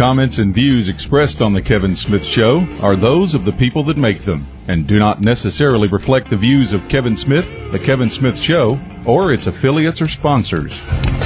comments and views expressed on The Kevin Smith Show are those of the people that make them and do not necessarily reflect the views of Kevin Smith, The Kevin Smith Show, or its affiliates or sponsors.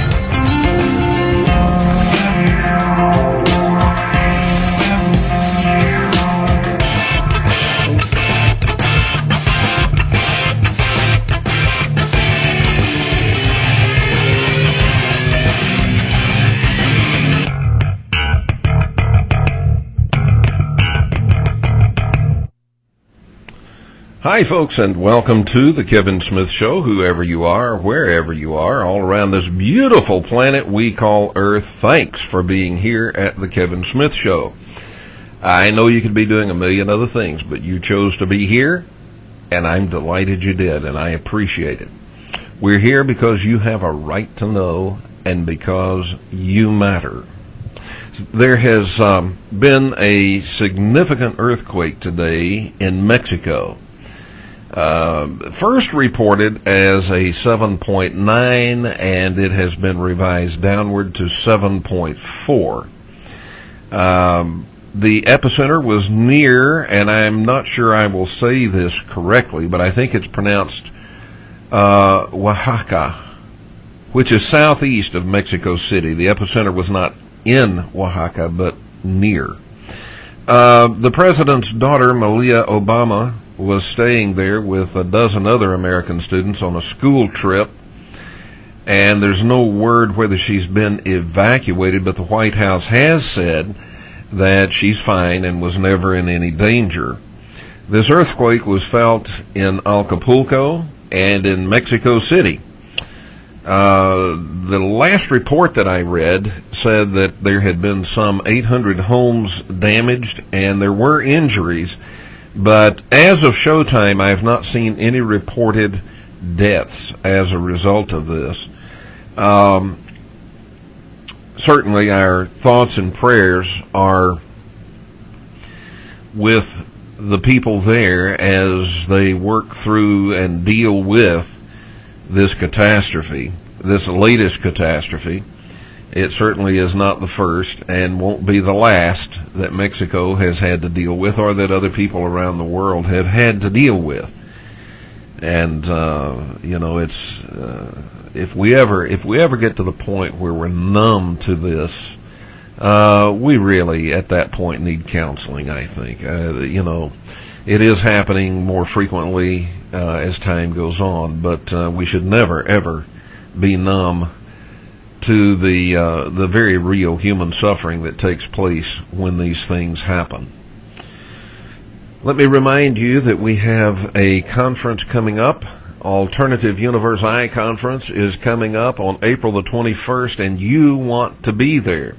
Hi, folks, and welcome to The Kevin Smith Show, whoever you are, wherever you are, all around this beautiful planet we call Earth. Thanks for being here at The Kevin Smith Show. I know you could be doing a million other things, but you chose to be here, and I'm delighted you did, and I appreciate it. We're here because you have a right to know, and because you matter. There has been a significant earthquake today in Mexico. First reported as a 7.9, and it has been revised downward to 7.4. The epicenter was near, and I'm not sure I will say this correctly, but I think it's pronounced Oaxaca, which is southeast of Mexico City. The epicenter was not in Oaxaca, but near. The president's daughter, Malia Obama, was staying there with a dozen other American students on a school trip, and there's no word whether she's been evacuated, but the White House has said that she's fine and was never in any danger. This earthquake was felt in Acapulco and in Mexico City. The last report that I read said that there had been some 800 homes damaged and there were injuries, but as of showtime, I have not seen any reported deaths as a result of this. Certainly our thoughts and prayers are with the people there as they work through and deal with this catastrophe, this latest catastrophe. It certainly is not the first and won't be the last that Mexico has had to deal with or that other people around the world have had to deal with. And, it's, if we ever get to the point where we're numb to this, we really at that point need counseling, I think. It is happening more frequently as time goes on, but we should never, ever be numb to the very real human suffering that takes place when these things happen. Let me remind you that we have a conference coming up. Alternative Universe I Conference is coming up on April the 21st, and you want to be there.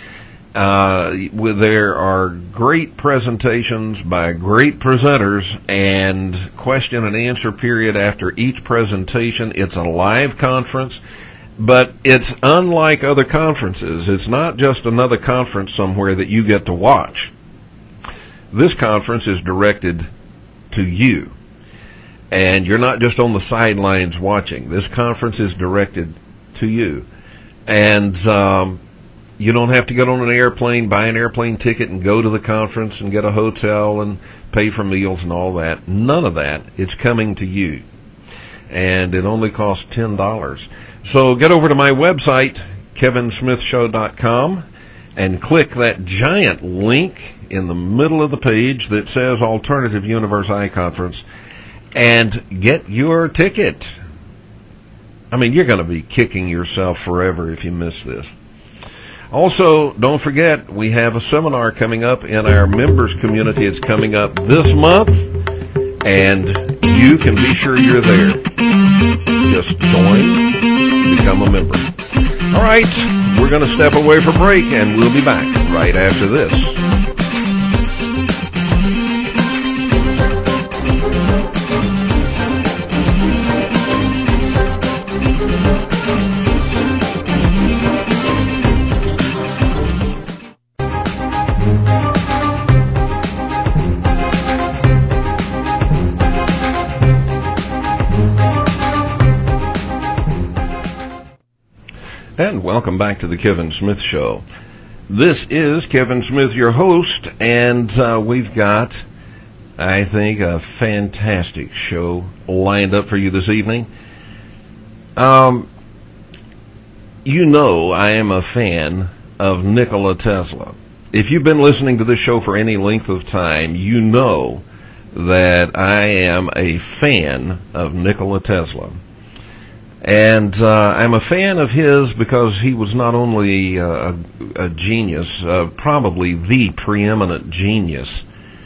There are great presentations by great presenters and question and answer period after each presentation. It's a live conference, but it's unlike other conferences. It's not just another conference somewhere that you get to watch. This conference is directed to you, and you're not just on the sidelines watching. This conference is directed to you, and you don't have to get on an airplane, buy an airplane ticket, and go to the conference and get a hotel and pay for meals and all that. None of that. It's coming to you, and it only costs $10. So get over to my website, kevinsmithshow.com, and click that giant link in the middle of the page that says Alternative Universe I Conference and get your ticket. I mean, you're going to be kicking yourself forever if you miss this. Also, don't forget, we have a seminar coming up in our members community. It's coming up this month, and you can be sure you're there. Just join, become a member. All right, we're going to step away for break, and we'll be back right after this. And welcome back to the Kevin Smith Show. This is Kevin Smith, your host, and we've got, I think, a fantastic show lined up for you this evening. You know I am a fan of Nikola Tesla. If you've been listening to this show for any length of time, you know that I am a fan of Nikola Tesla. And I'm a fan of his because he was not only a genius, probably the preeminent genius,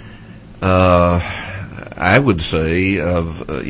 I would say, of, the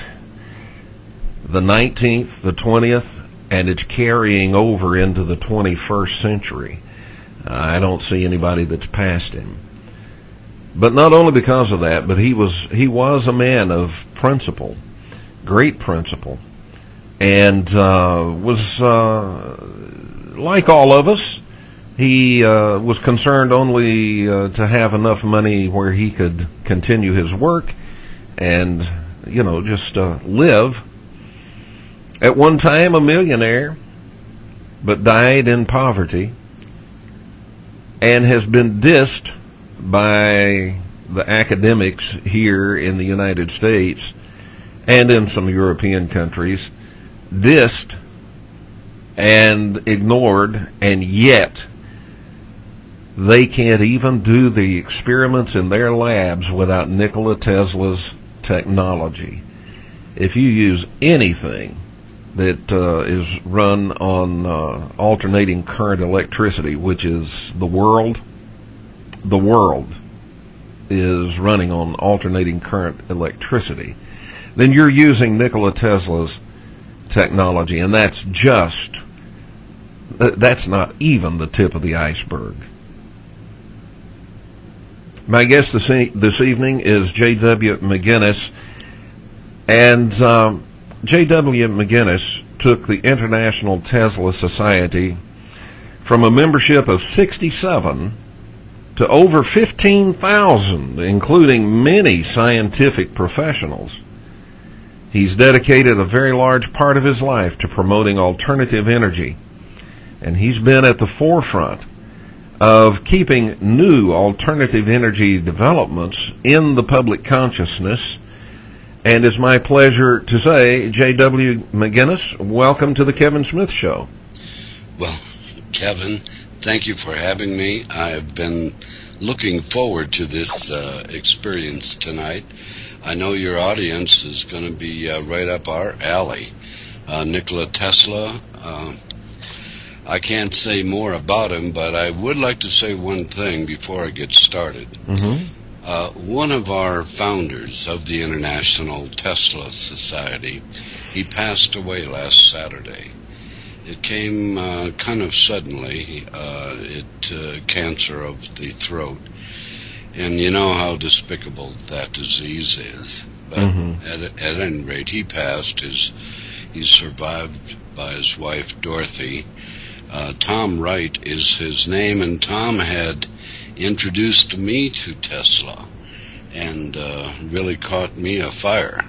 19th, the 20th, and it's carrying over into the 21st century. I don't see anybody that's passed him. But not only because of that, but he was a man of principle, great principle, and was like all of us. He was concerned only to have enough money where he could continue his work and, just live. At one time a millionaire, but died in poverty, and has been dissed by the academics here in the United States and in some European countries, dissed and ignored, and yet they can't even do the experiments in their labs without Nikola Tesla's technology. If you use anything that is run on alternating current electricity, which is the world is running on alternating current electricity, then you're using Nikola Tesla's technology, and that's not even the tip of the iceberg. My guest this evening is J.W. McGinnis, and J.W. McGinnis took the International Tesla Society from a membership of 67 to over 15,000, including many scientific professionals. He's dedicated a very large part of his life to promoting alternative energy, and he's been at the forefront of keeping new alternative energy developments in the public consciousness. And it's my pleasure to say, J.W. McGinnis, welcome to the Kevin Smith Show. Well, Kevin, thank you for having me. I've been looking forward to this experience tonight. I know your audience is going to be right up our alley. Nikola Tesla, I can't say more about him, but I would like to say one thing before I get started. Mm-hmm. One of our founders of the International Tesla Society, he passed away last Saturday. It came kind of suddenly, cancer of the throat. And you know how despicable that disease is. But at any rate, he passed. He's survived by his wife, Dorothy. Tom Wright is his name, and Tom had introduced me to Tesla and really caught me afire.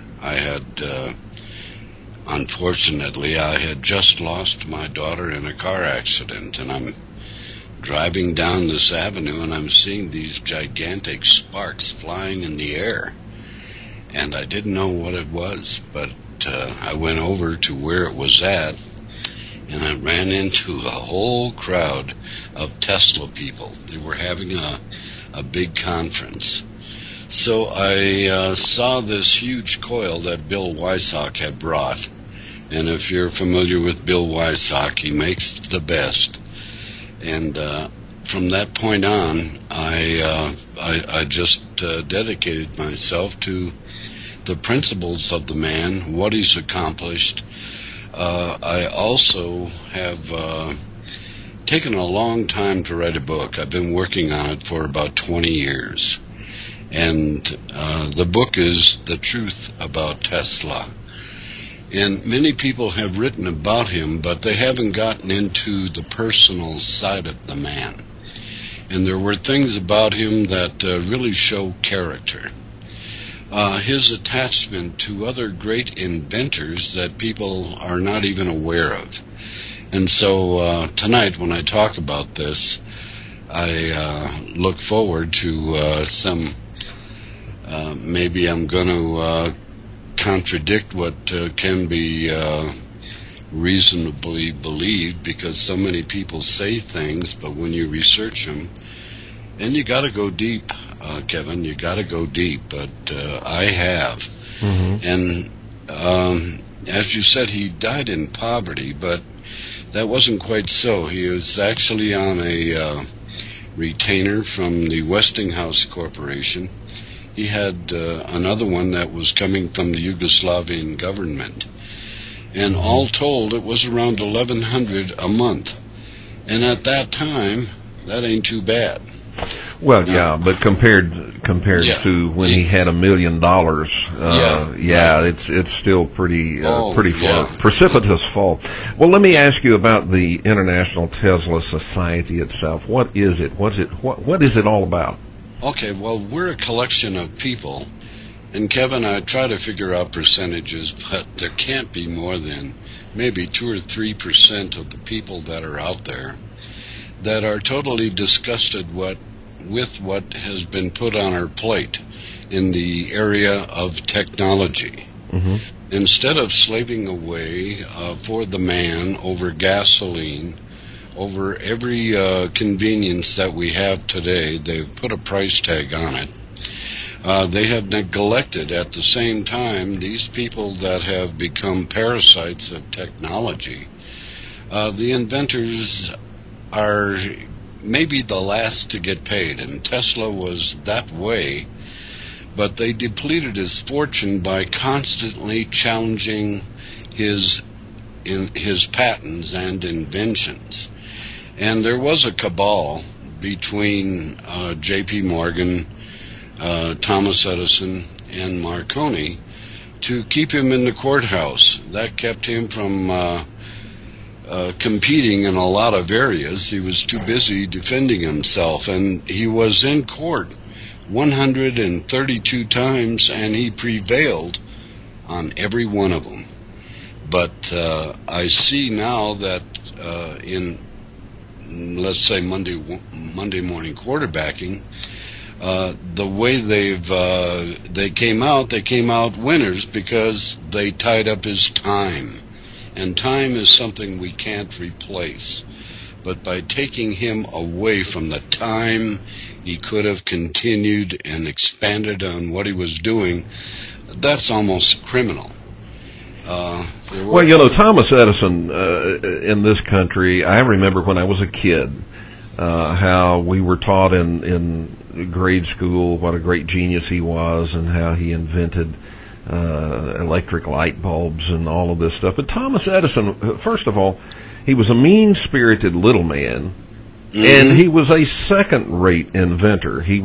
Unfortunately, I had just lost my daughter in a car accident, and I'm driving down this avenue and I'm seeing these gigantic sparks flying in the air, and I didn't know what it was, but I went over to where it was at, and I ran into a whole crowd of Tesla people. They were having a big conference. So I saw this huge coil that Bill Wysock had brought. And if you're familiar with Bill Wysock, he makes the best. And from that point on, I just dedicated myself to the principles of the man, what he's accomplished. I also have taken a long time to write a book. I've been working on it for about 20 years. And the book is The Truth About Tesla. And many people have written about him, but they haven't gotten into the personal side of the man. And there were things about him that really show character. His attachment to other great inventors that people are not even aware of. And so tonight when I talk about this, I look forward to some. Maybe I'm going to contradict what can be reasonably believed, because so many people say things, but when you research them, and you got to go deep, Kevin, you got to go deep. But I have, and as you said, he died in poverty, but that wasn't quite so. He was actually on a retainer from the Westinghouse Corporation. He had another one that was coming from the Yugoslavian government. And all told, it was around $1,100 a month. And at that time, that ain't too bad. Well, yeah, but compared to when he had $1 million, it's still pretty far, precipitous fall. Well, let me ask you about the International Tesla Society itself. What is it? What is it all about? Okay, well, we're a collection of people, and Kevin, I try to figure out percentages, but there can't be more than maybe 2 or 3% of the people that are out there that are totally disgusted with what has been put on our plate in the area of technology. Instead of slaving away for the man over gasoline, over every convenience that we have today, they've put a price tag on it. They have neglected at the same time these people that have become parasites of technology. The inventors are maybe the last to get paid, and Tesla was that way, but they depleted his fortune by constantly challenging his patents and inventions. And there was a cabal between J.P. Morgan, Thomas Edison, and Marconi to keep him in the courthouse. That kept him from competing in a lot of areas. He was too busy defending himself, and he was in court 132 times, and he prevailed on every one of them. But I see now that in, let's say, Monday morning quarterbacking, the way they came out winners because they tied up his time. And time is something we can't replace. But by taking him away from the time he could have continued and expanded on what he was doing, that's almost criminal. Well, Thomas Edison in this country, I remember when I was a kid, how we were taught in grade school what a great genius he was and how he invented electric light bulbs and all of this stuff. But Thomas Edison, first of all, he was a mean-spirited little man, and he was a second-rate inventor. He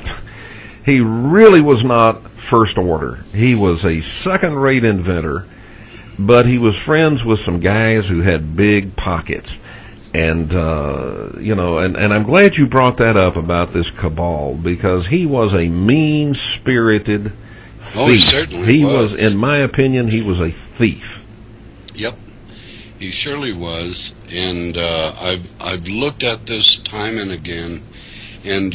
really was not first order. He was a second-rate inventor, but he was friends with some guys who had big pockets. And, and I'm glad you brought that up about this cabal, because he was a mean-spirited thief. Oh, he certainly was. In my opinion, he was a thief. Yep, he surely was. And I've looked at this time and again, and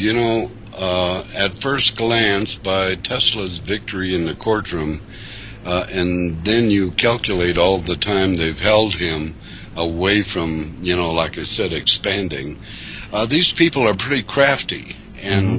at first glance, by Tesla's victory in the courtroom, and then you calculate all the time they've held him away from, like I said, expanding. These people are pretty crafty, and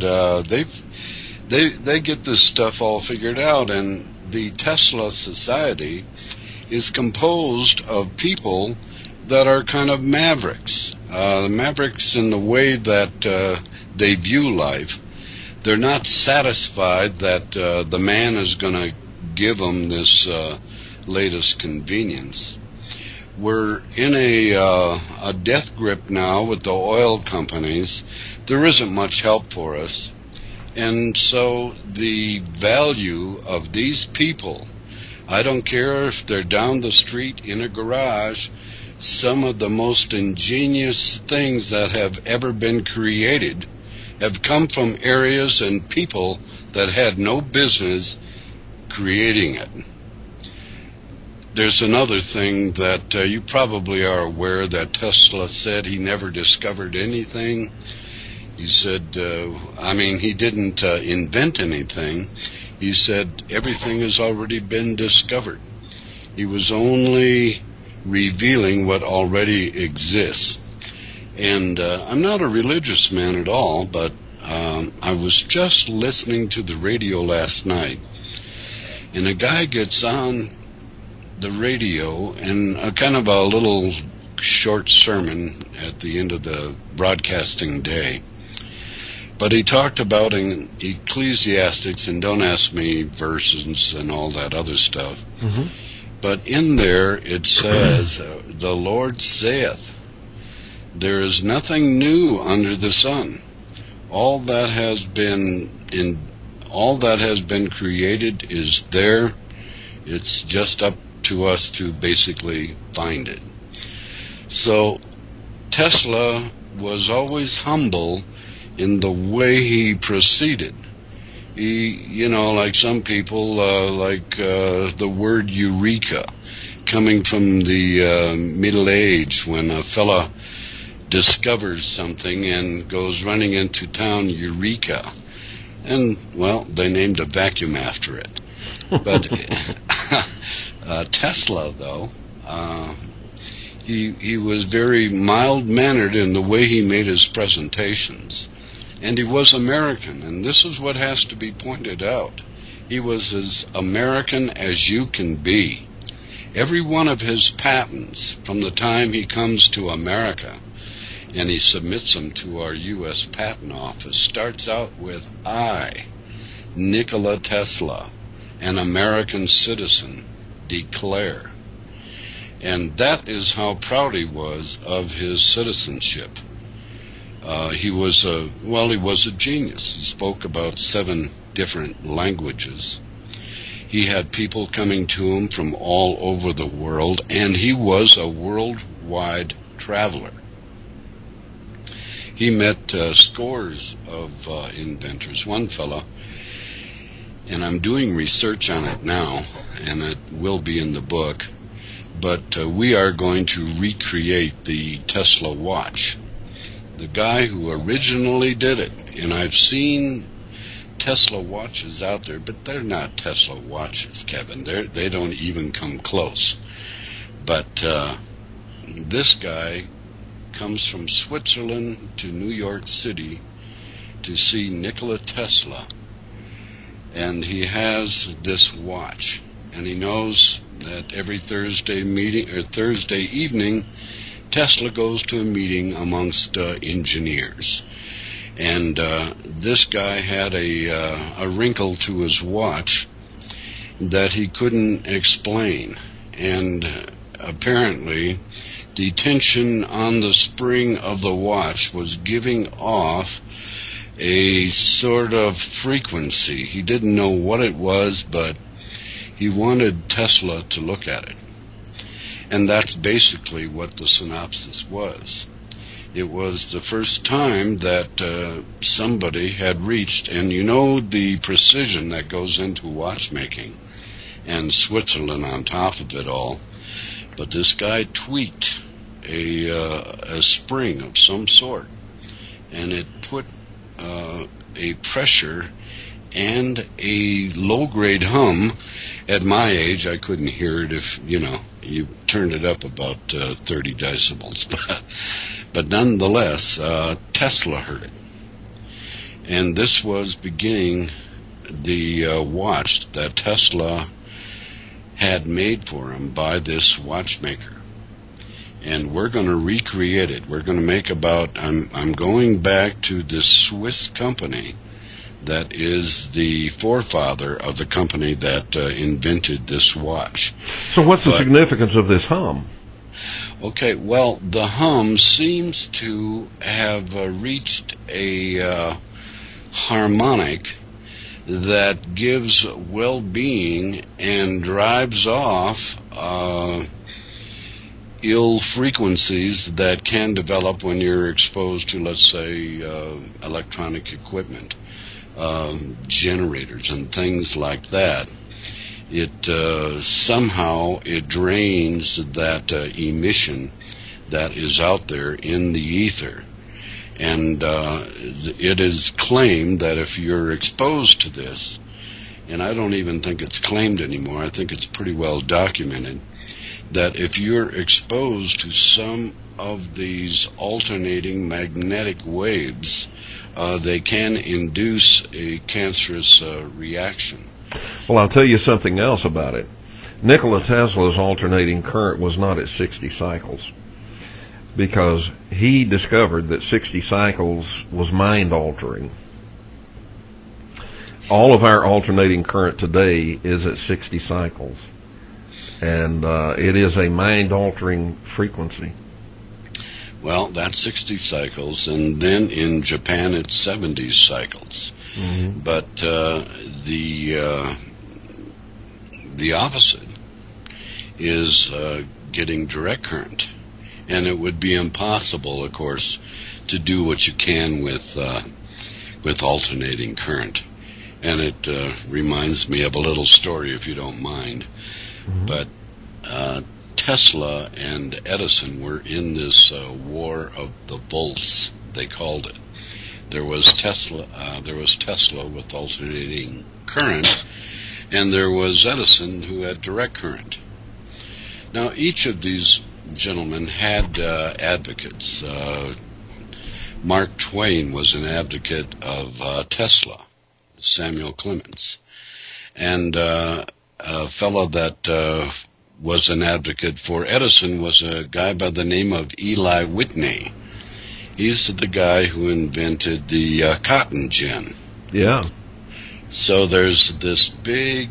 they get this stuff all figured out. And the Tesla Society is composed of people that are kind of mavericks. Mavericks in the way that they view life. They're not satisfied that the man is going to give them this latest convenience. We're in a death grip now with the oil companies. There isn't much help for us. And so the value of these people, I don't care if they're down the street in a garage, some of the most ingenious things that have ever been created have come from areas and people that had no business creating it. There's another thing that you probably are aware that Tesla said he never discovered anything. He said, he didn't invent anything. He said everything has already been discovered. He was only revealing what already exists. And I'm not a religious man at all, but I was just listening to the radio last night, and a guy gets on the radio and a kind of a little short sermon at the end of the broadcasting day. But he talked about in Ecclesiastics, and don't ask me verses and all that other stuff. Mm-hmm. But in there it says, the Lord saith, there is nothing new under the sun. All that has been created is there. It's just up to us to basically find it. So Tesla was always humble in the way he proceeded. He, like some people, the word eureka, coming from the Middle Age, when a fella discovers something and goes running into town, eureka. And, well, they named a vacuum after it. But Tesla, though, he was very mild-mannered in the way he made his presentations. And he was American, and this is what has to be pointed out. He was as American as you can be. Every one of his patents, from the time he comes to America, and he submits them to our U.S. Patent Office, starts out with I, Nikola Tesla, an American citizen, declare. And that is how proud he was of his citizenship. He was a genius. He spoke about 7 different languages. He had people coming to him from all over the world, and he was a worldwide traveler. He met scores of inventors. One fellow, and I'm doing research on it now, and it will be in the book, but we are going to recreate the Tesla watch. The guy who originally did it, and I've seen Tesla watches out there, but they're not Tesla watches, Kevin. They don't even come close. But this guy comes from Switzerland to New York City to see Nikola Tesla, and he has this watch, and he knows that every Thursday evening, Tesla goes to a meeting amongst engineers. And this guy had a wrinkle to his watch that he couldn't explain. And apparently, the tension on the spring of the watch was giving off a sort of frequency. He didn't know what it was, but he wanted Tesla to look at it. And that's basically what the synopsis was. It was the first time that somebody had reached, and you know the precision that goes into watchmaking, and Switzerland on top of it all. But this guy tweaked a spring of some sort, and it put a pressure and a low-grade hum. At my age, I couldn't hear it if, you turned it up about 30 decibels. But nonetheless, Tesla heard it. And this was beginning the watch that Tesla had made for him by this watchmaker. And we're going to recreate it. We're going to make I'm going back to this Swiss company that is the forefather of the company that invented this watch. So what's the significance of this hum? Okay, well, the hum seems to have reached a harmonic that gives well-being and drives off ill frequencies that can develop when you're exposed to, let's say, electronic equipment, generators and things like that. It somehow it drains that emission that is out there in the ether. And it is claimed that if you're exposed to this, and I don't even think it's claimed anymore, I think it's pretty well documented, that if you're exposed to some of these alternating magnetic waves, they can induce a cancerous reaction. Well, I'll tell you something else about it. Nikola Tesla's alternating current was not at 60 cycles, because he discovered that 60 cycles was mind-altering. All of our alternating current today is at 60 cycles, and it is a mind-altering frequency. Well, that's 60 cycles, and then in Japan it's 70 cycles. Mm-hmm. But the opposite is getting direct current. And it would be impossible, of course, to do what you can with alternating current. And it reminds me of a little story, if you don't mind. Mm-hmm. But Tesla and Edison were in this war of the volts, they called it. There was Tesla with alternating current, and there was Edison who had direct current. Now, each of these gentlemen had advocates. Mark Twain was an advocate of Tesla, Samuel Clemens, and a fellow that was an advocate for Edison was a guy by the name of Eli Whitney. He's the guy who invented the cotton gin. Yeah. So there's this big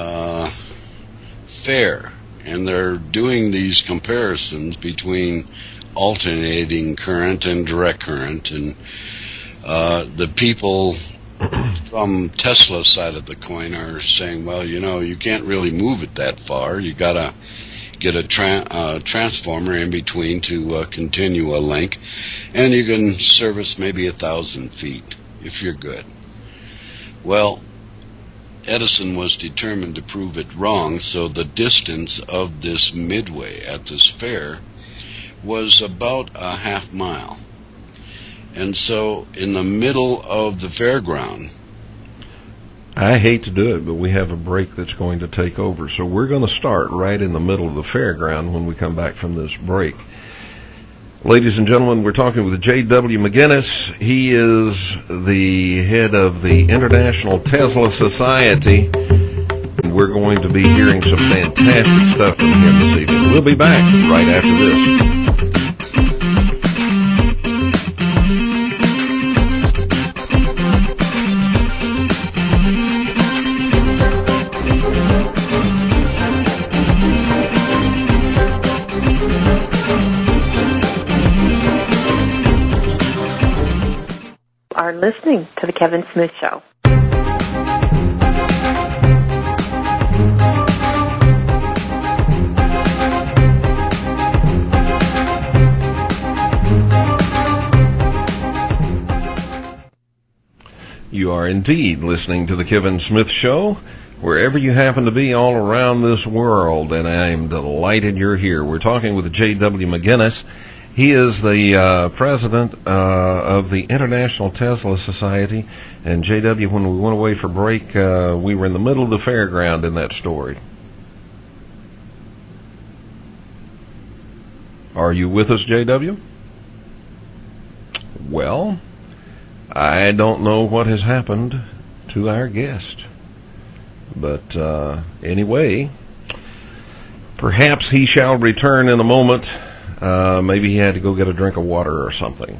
fair, and they're doing these comparisons between alternating current and direct current, and the people from Tesla's side of the coin are saying, well, you can't really move it that far. You got to get a transformer in between to continue a link, and you can service maybe 1,000 feet if you're good. Well, Edison was determined to prove it wrong, so the distance of this midway at this fair was about a half mile. And so in the middle of the fairground, I hate to do it, but we have a break that's going to take over. So we're going to start right in the middle of the fairground when we come back from this break. Ladies and gentlemen, we're talking with J.W. McGinnis. He is the head of the International Tesla Society. We're going to be hearing some fantastic stuff from him this evening. We'll be back right after this. Are listening to The Kevin Smith Show. You are indeed listening to The Kevin Smith Show, wherever you happen to be all around this world, and I am delighted you're here. We're talking with J.W. McGinnis. He is the president of the International Tesla Society. And J.W., when we went away for break, we were in the middle of the fairground in that story. Are you with us, J.W.? Well, I don't know what has happened to our guest. But anyway, perhaps he shall return in a moment. Maybe he had to go get a drink of water or something.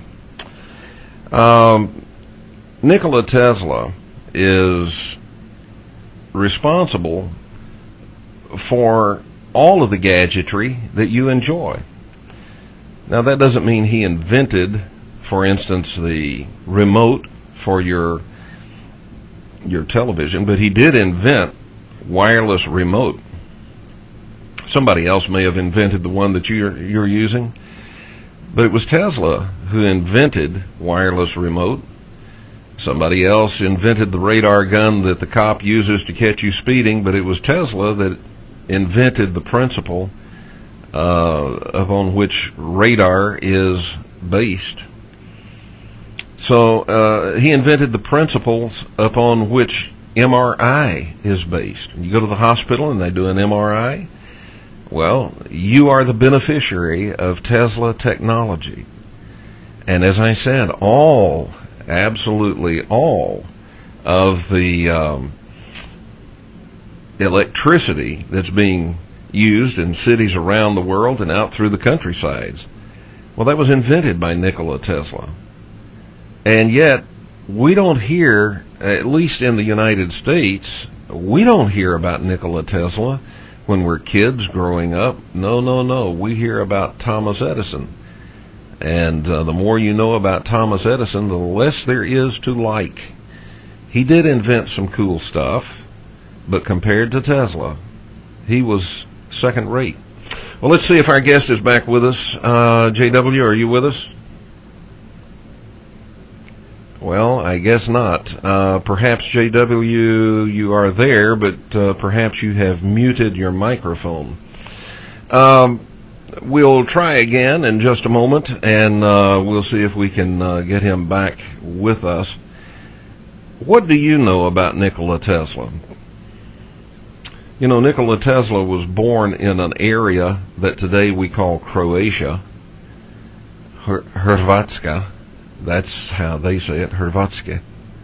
Nikola Tesla is responsible for all of the gadgetry that you enjoy. Now, that doesn't mean he invented, for instance, the remote for your television, but he did invent wireless remote. Somebody else may have invented the one that you're using, but it was Tesla who invented wireless remote. Somebody else invented the radar gun that the cop uses to catch you speeding, but it was Tesla that invented the principle upon which radar is based. So he invented the principles upon which MRI is based. You go to the hospital and they do an MRI. Well, you are the beneficiary of Tesla technology. And as I said, absolutely all of the electricity that's being used in cities around the world and out through the countrysides, well, that was invented by Nikola Tesla. And yet, we don't hear, at least in the United States, we don't hear about Nikola Tesla when we're kids growing up. No. We hear about Thomas Edison. And the more you know about Thomas Edison, the less there is to like. He did invent some cool stuff, but compared to Tesla, he was second rate. Well, let's see if our guest is back with us. JW, are you with us? Well, I guess not. Perhaps, JW, you are there, but perhaps you have muted your microphone. We'll try again in just a moment, and we'll see if we can get him back with us. What do you know about Nikola Tesla? You know, Nikola Tesla was born in an area that today we call Croatia, Hrvatska. That's how they say it, Hrvatska.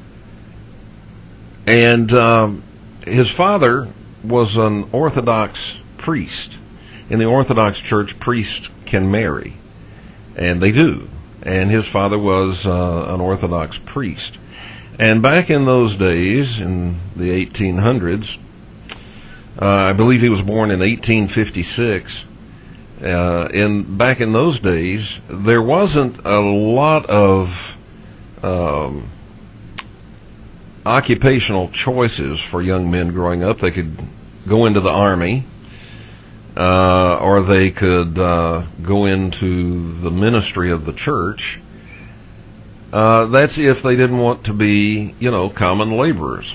And his father was an Orthodox priest. In the Orthodox Church, priests can marry, and they do. And his father was an Orthodox priest. And back in those days, in the 1800s, I believe he was born in 1856. Back in those days, there wasn't a lot of occupational choices for young men growing up. They could go into the army, or they could go into the ministry of the church. That's if they didn't want to be, common laborers.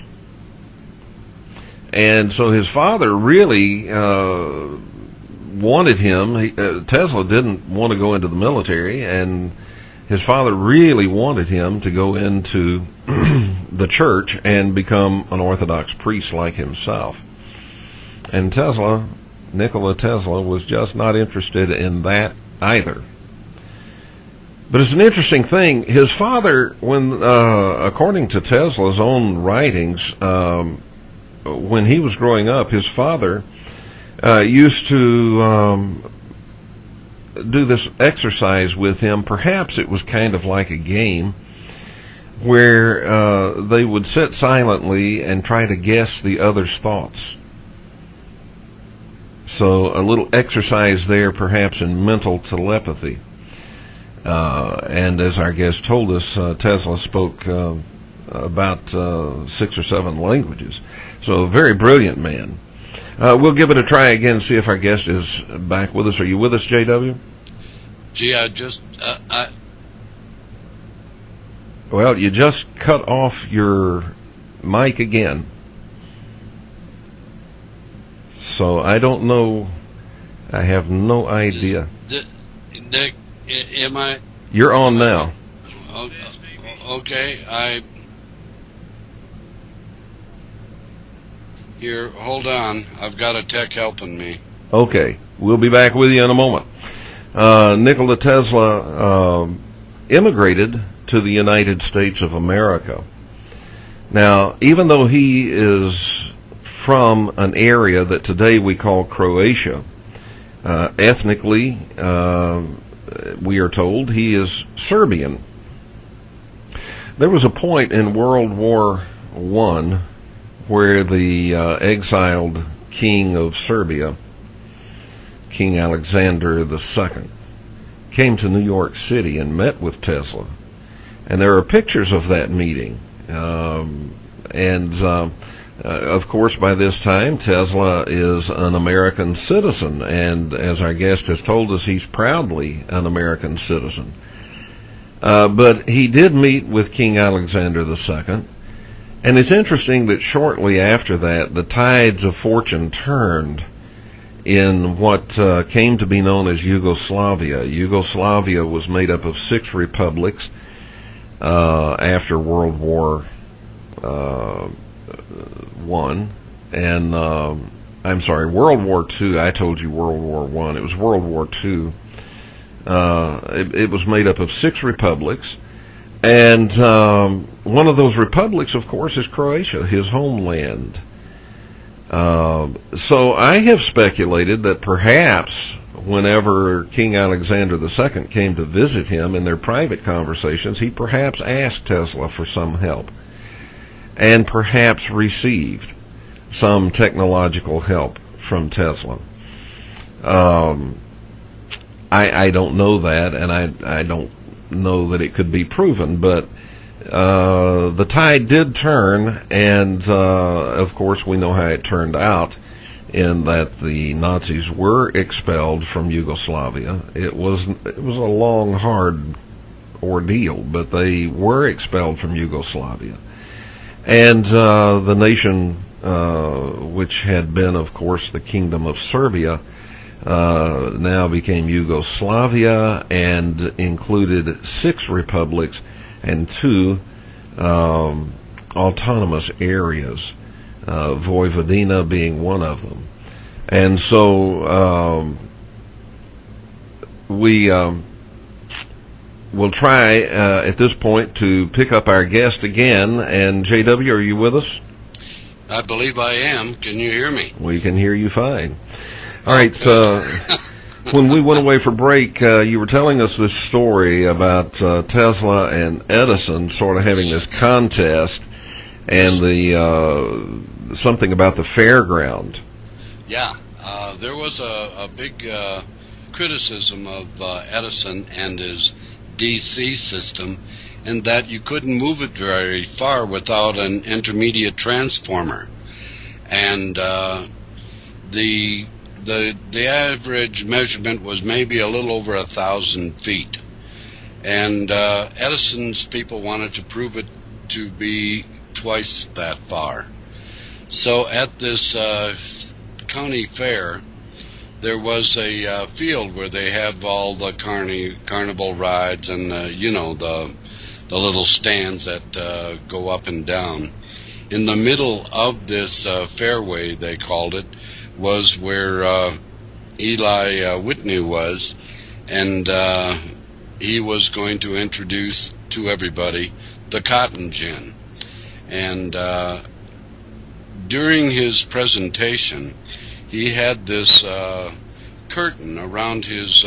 And so his father really wanted him. Tesla didn't want to go into the military, and his father really wanted him to go into the church and become an Orthodox priest like himself. And Nikola Tesla, was just not interested in that either. But it's an interesting thing. His father, according to Tesla's own writings, when he was growing up, his father used to do this exercise with him. Perhaps it was kind of like a game where they would sit silently and try to guess the other's thoughts. So a little exercise there, perhaps in mental telepathy. And as our guest told us, Tesla spoke about 6 or 7 languages. So a very brilliant man. We'll give it a try again, see if our guest is back with us. Are you with us, JW? Gee, Well, you just cut off your mic again. So I don't know. I have no idea. Nick, am I? You're on now. Okay, Here, hold on. I've got a tech helping me. Okay, we'll be back with you in a moment. Nikola Tesla immigrated to the United States of America. Now, even though he is from an area that today we call Croatia, ethnically, we are told he is Serbian. There was a point in World War I where the exiled king of Serbia, King Alexander II, came to New York City and met with Tesla. And there are pictures of that meeting. Of course, by this time, Tesla is an American citizen, and as our guest has told us, he's proudly an American citizen. But he did meet with King Alexander II, and it's interesting that shortly after that, the tides of fortune turned in what came to be known as Yugoslavia. Yugoslavia was made up of 6 republics. after World War One, and I'm sorry, World War II. I told you World War One. It was World War II. It was made up of 6 republics, and one of those republics, of course, is Croatia, his homeland. So I have speculated that perhaps whenever King Alexander II came to visit him in their private conversations, he perhaps asked Tesla for some help, and perhaps received some technological help from Tesla. I don't know that, and I don't know that it could be proven, but the tide did turn, and of course we know how it turned out, in that the Nazis were expelled from Yugoslavia. It was a long, hard ordeal, but they were expelled from Yugoslavia. And the nation, which had been, of course, the Kingdom of Serbia, now became Yugoslavia, and included 6 republics and 2 autonomous areas, Vojvodina being one of them. And so we will try at this point to pick up our guest again. And JW, are you with us? I believe I am. Can you hear me? We can hear you fine. All right. When we went away for break, you were telling us this story about Tesla and Edison sort of having this contest, and the something about the fairground. Yeah, there was a big criticism of Edison and his DC system, in that you couldn't move it very far without an intermediate transformer, and the average measurement was maybe a little over 1,000 feet, and Edison's people wanted to prove it to be twice that far. So at this county fair, there was a field where they have all the carnival rides and the little stands that go up and down. In the middle of this fairway, they called it, was where Eli Whitney was, and he was going to introduce to everybody the cotton gin. And during his presentation, he had this curtain around his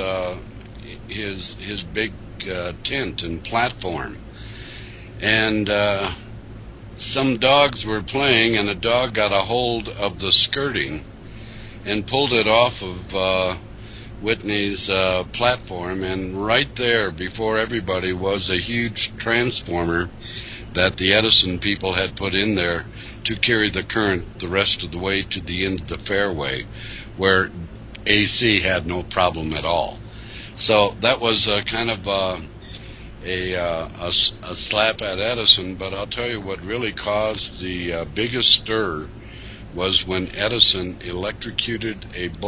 big tent and platform, and some dogs were playing, and a dog got a hold of the skirting and pulled it off of Whitney's platform, and right there before everybody was a huge transformer that the Edison people had put in there to carry the current the rest of the way to the end of the fairway, where AC had no problem at all. So that was kind of a slap at Edison, but I'll tell you what really caused the biggest stir was when Edison electrocuted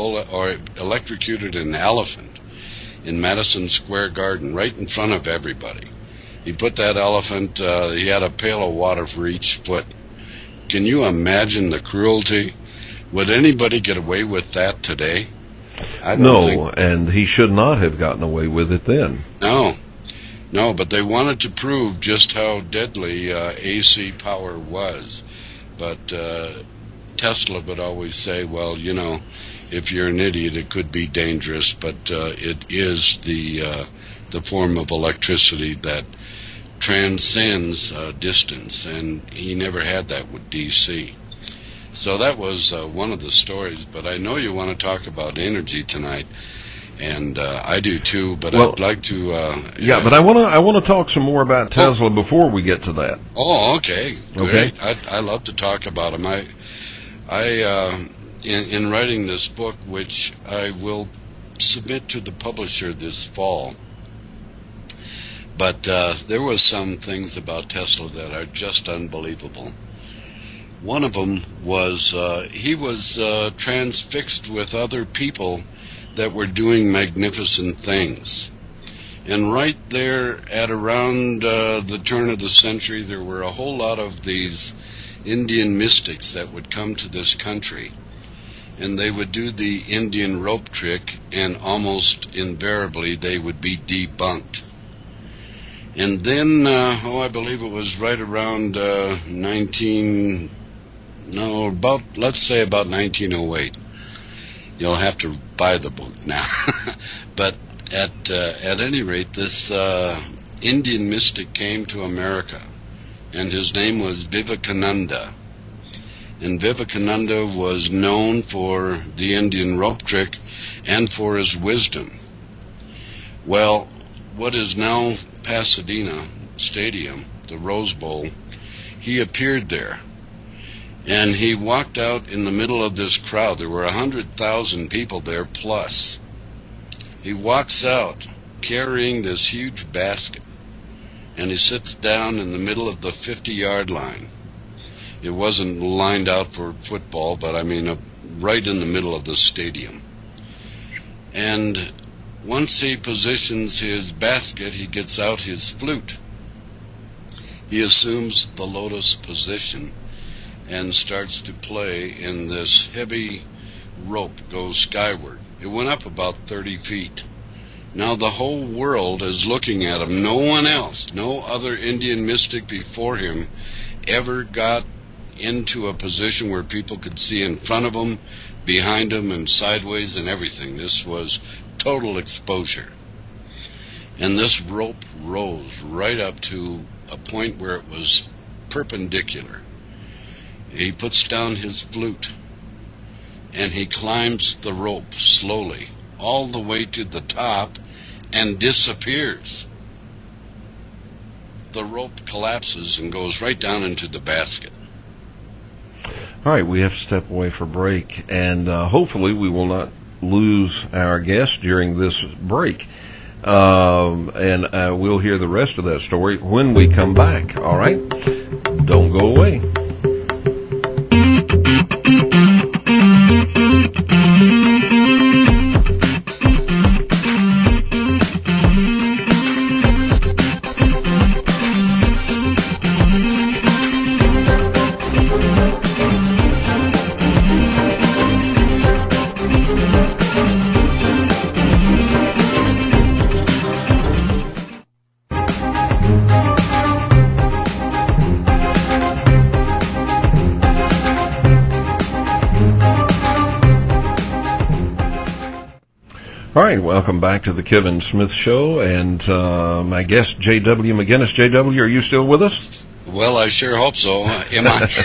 an elephant in Madison Square Garden right in front of everybody. He put that elephant, he had a pail of water for each foot. Can you imagine the cruelty? Would anybody get away with that today? I don't think. And he should not have gotten away with it then. No, but they wanted to prove just how deadly AC power was. But Tesla would always say, well, if you're an idiot, it could be dangerous, but it is the form of electricity that transcends distance, and he never had that with DC. So that was one of the stories, but I know you want to talk about energy tonight, and I do too, but I'd like to... but I want to talk some more about Tesla before we get to that. Oh, okay. Okay. Great. I love to talk about him. In writing this book, which I will submit to the publisher this fall, but there was some things about Tesla that are just unbelievable. One of them was he was transfixed with other people that were doing magnificent things. And right there at around the turn of the century, there were a whole lot of these Indian mystics that would come to this country. And they would do the Indian rope trick, and almost invariably they would be debunked. And then, I believe it was right around let's say about 1908. You'll have to buy the book now. But at any rate, this Indian mystic came to America, and his name was Vivekananda. And Vivekananda was known for the Indian rope trick and for his wisdom. Well, what is now Pasadena Stadium, the Rose Bowl, he appeared there. And he walked out in the middle of this crowd. There were 100,000 people there plus. He walks out carrying this huge basket, and he sits down in the middle of the 50-yard line. It wasn't lined out for football, but I mean right in the middle of the stadium. And once he positions his basket, he gets out his flute. He assumes the lotus position and starts to play, and this heavy rope goes skyward. It went up about 30 feet. Now the whole world is looking at him. No one else, no other Indian mystic before him ever got into a position where people could see in front of him, behind him, and sideways and everything. This was total exposure. And this rope rose right up to a point where it was perpendicular. He puts down his flute, and he climbs the rope slowly all the way to the top and disappears. The rope collapses and goes right down into the basket. All right, we have to step away for break, and hopefully we will not lose our guest during this break. And we'll hear the rest of that story when we come back. All right? Don't go away. All right, welcome back to the Kevin Smith Show, and my guest, J.W. McGinnis. J.W., are you still with us? Well, I sure hope so. Am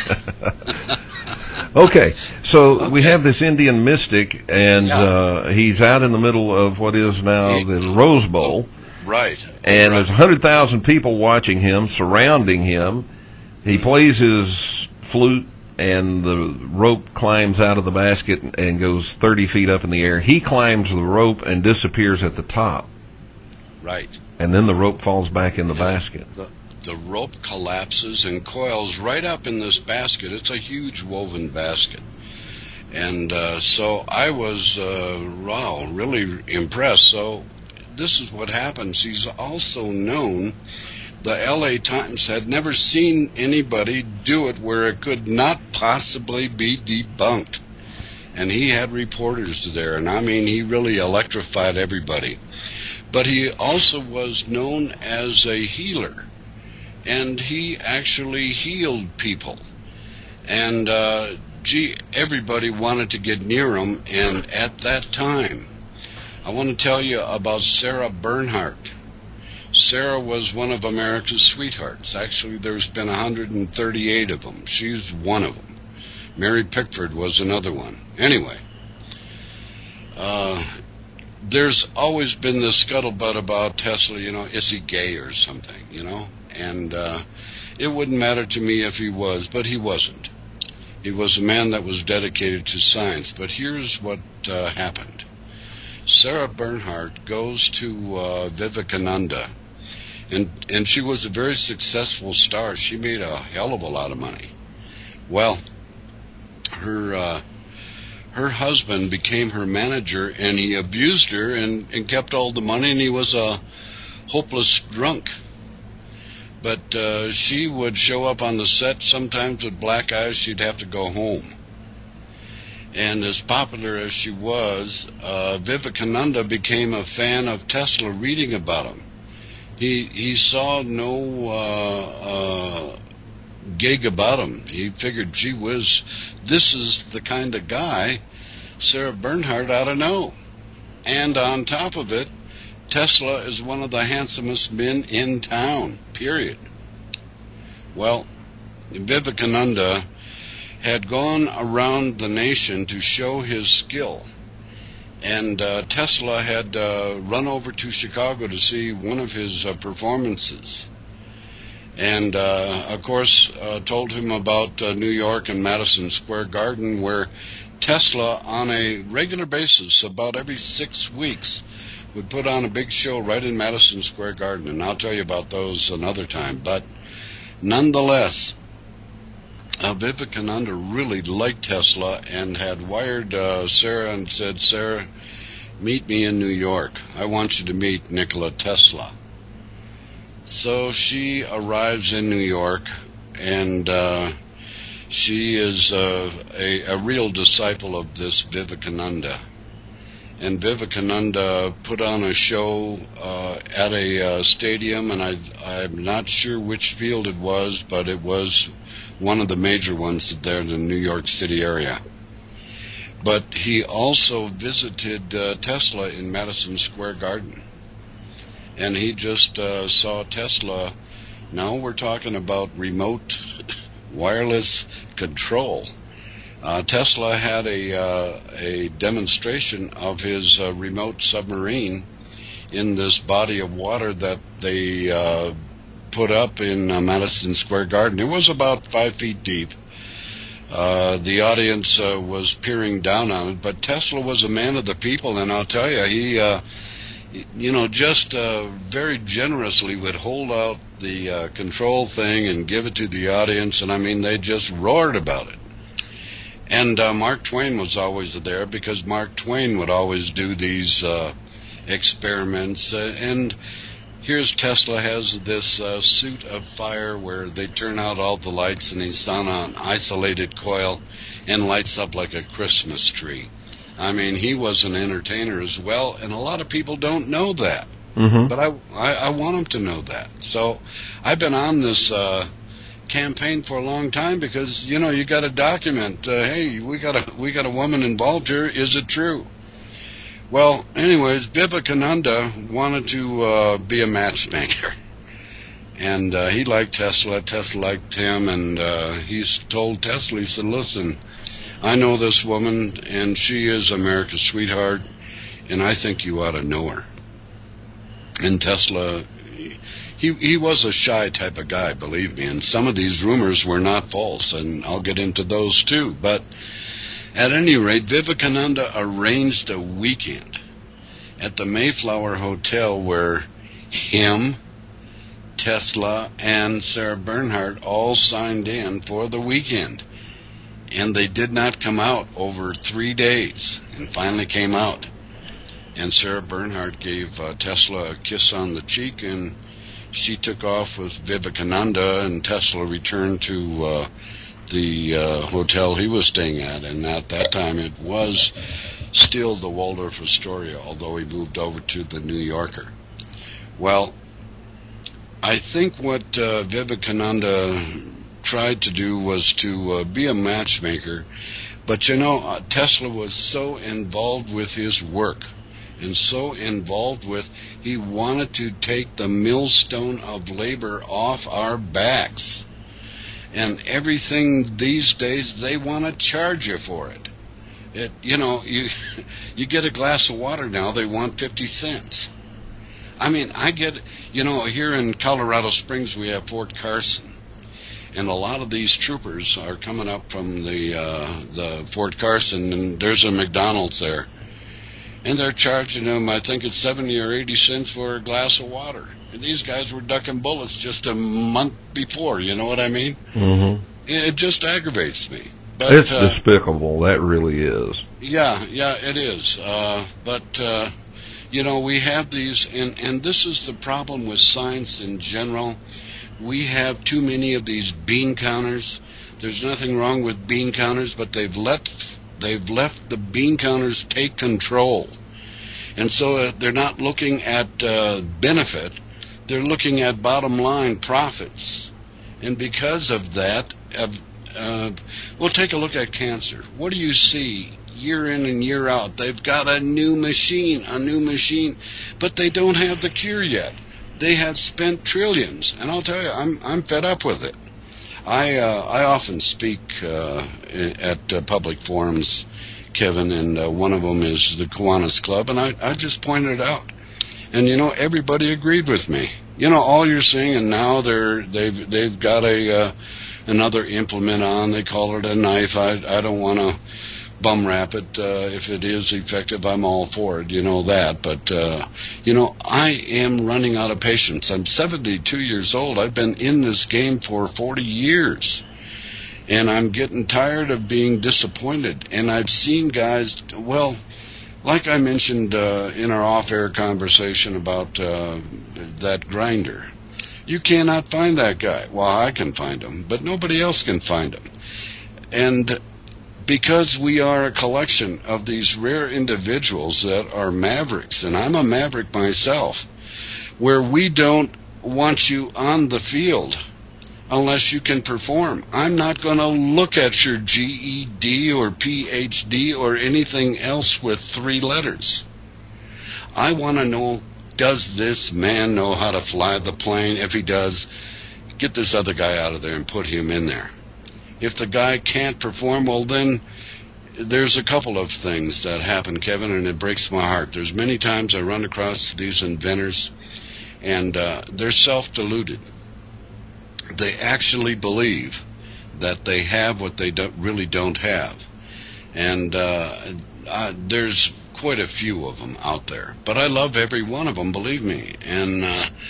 I? Okay, so we have this Indian mystic, and he's out in the middle of what is now the Rose Bowl. Right. And there's 100,000 people watching him, surrounding him. He plays his flute, and the rope climbs out of the basket and goes 30 feet up in the air. He climbs the rope and disappears at the top. Right. And then the rope falls back in the basket. The rope collapses and coils right up in this basket. It's a huge woven basket. And so I was, really impressed. So this is what happens. He's also known, the LA Times had never seen anybody do it where it could not possibly be debunked. And he had reporters there, and I mean, he really electrified everybody. But he also was known as a healer, and he actually healed people. And, everybody wanted to get near him, and at that time, I want to tell you about Sarah Bernhardt. Sarah was one of America's sweethearts. Actually, there's been 138 of them. She's one of them. Mary Pickford was another one. Anyway, there's always been this scuttlebutt about Tesla, is he gay or something, And it wouldn't matter to me if he was, but he wasn't. He was a man that was dedicated to science. But here's what happened. Sarah Bernhardt goes to Vivekananda, and she was a very successful star. She made a hell of a lot of money. Well, her husband became her manager, and he abused her and kept all the money, and he was a hopeless drunk. But she would show up on the set sometimes with black eyes. She'd have to go home. And as popular as she was, Vivekananda became a fan of Tesla reading about him. He saw no gig about him. He figured, gee whiz, this is the kind of guy Sarah Bernhardt ought to know. And on top of it, Tesla is one of the handsomest men in town, period. Well, Vivekananda had gone around the nation to show his skill. And Tesla had run over to Chicago to see one of his performances. And, of course, told him about New York and Madison Square Garden, where Tesla, on a regular basis, about every 6 weeks, would put on a big show right in Madison Square Garden. And I'll tell you about those another time. But nonetheless, Vivekananda really liked Tesla and had wired Sarah and said, Sarah, meet me in New York. I want you to meet Nikola Tesla. So she arrives in New York, and she is a real disciple of this Vivekananda. And Vivekananda put on a show at a stadium, and I'm not sure which field it was, but it was one of the major ones there in the New York City area. But he also visited Tesla in Madison Square Garden. And he just saw Tesla. Now we're talking about remote wireless control. Tesla had a demonstration of his remote submarine in this body of water that they put up in Madison Square Garden. It was about 5 feet deep. The audience was peering down on it, but Tesla was a man of the people, and I'll tell you, he just very generously would hold out the control thing and give it to the audience, and I mean, they just roared about it. And Mark Twain was always there, because Mark Twain would always do these experiments. And here's Tesla has this suit of fire where they turn out all the lights, and he's on an isolated coil and lights up like a Christmas tree. I mean, he was an entertainer as well, and a lot of people don't know that. Mm-hmm. But I want them to know that. So I've been on this campaign for a long time, because you got to document. Hey, we got a woman involved here. Is it true? Well, anyways, Vivekananda wanted to be a matchmaker, and he liked Tesla. Tesla liked him, and he's told Tesla, he said, "Listen, I know this woman, and she is America's sweetheart, and I think you ought to know her." And Tesla, he was a shy type of guy, believe me, and some of these rumors were not false, and I'll get into those too. But at any rate, Vivekananda arranged a weekend at the Mayflower Hotel where him, Tesla, and Sarah Bernhardt all signed in for the weekend. And they did not come out over 3 days, and finally came out. And Sarah Bernhardt gave Tesla a kiss on the cheek, and she took off with Vivekananda, and Tesla returned to the hotel he was staying at. And at that time, it was still the Waldorf Astoria, although he moved over to the New Yorker. Well, I think what Vivekananda tried to do was to be a matchmaker, but Tesla was so involved with his work, and so involved with, he wanted to take the millstone of labor off our backs. And everything these days, they want to charge you for it. You get a glass of water now, they want 50 cents. I mean, I get, here in Colorado Springs, we have Fort Carson. And a lot of these troopers are coming up from the Fort Carson, and there's a McDonald's there. And they're charging them, I think it's 70 or 80 cents for a glass of water. And these guys were ducking bullets just a month before, you know what I mean? Mm-hmm. It just aggravates me. But it's despicable, that really is. Yeah, it is. But We have these, and this is the problem with science in general. We have too many of these bean counters. There's nothing wrong with bean counters, but they've left the bean counters take control. And so they're not looking at benefit. They're looking at bottom line profits. And because of that, we'll take a look at cancer. What do you see year in and year out? They've got a new machine, but they don't have the cure yet. They have spent trillions, and I'll tell you, I'm fed up with it. I often speak at public forums, Kevin, and one of them is the Kiwanis Club, and I just pointed it out. And everybody agreed with me. All you're seeing, and now they've got another implement on. They call it a knife. I don't want to bum wrap it. If it is effective, I'm all for it. That. But I am running out of patience. I'm 72 years old. I've been in this game for 40 years. And I'm getting tired of being disappointed. And I've seen guys, like I mentioned in our off-air conversation about that grinder. You cannot find that guy. Well, I can find him, but nobody else can find him. And because we are a collection of these rare individuals that are mavericks, and I'm a maverick myself, where we don't want you on the field unless you can perform. I'm not going to look at your GED or PhD or anything else with 3 letters. I want to know, does this man know how to fly the plane? If he does, get this other guy out of there and put him in there. If the guy can't perform, well, then there's a couple of things that happen, Kevin, and it breaks my heart. There's many times I run across these inventors, and they're self-deluded. They actually believe that they have what they really don't have. And there's quite a few of them out there. But I love every one of them, believe me. And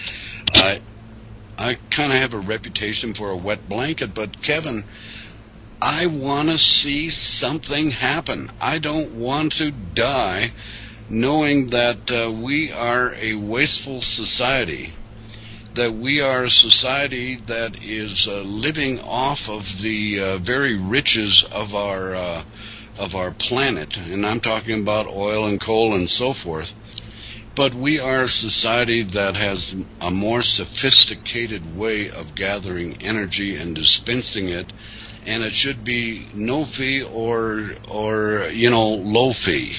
I kind of have a reputation for a wet blanket, but Kevin, I want to see something happen. I don't want to die knowing that we are a wasteful society, that we are a society that is living off of the very riches of our planet, and I'm talking about oil and coal and so forth. But we are a society that has a more sophisticated way of gathering energy and dispensing it, and it should be no fee or low fee.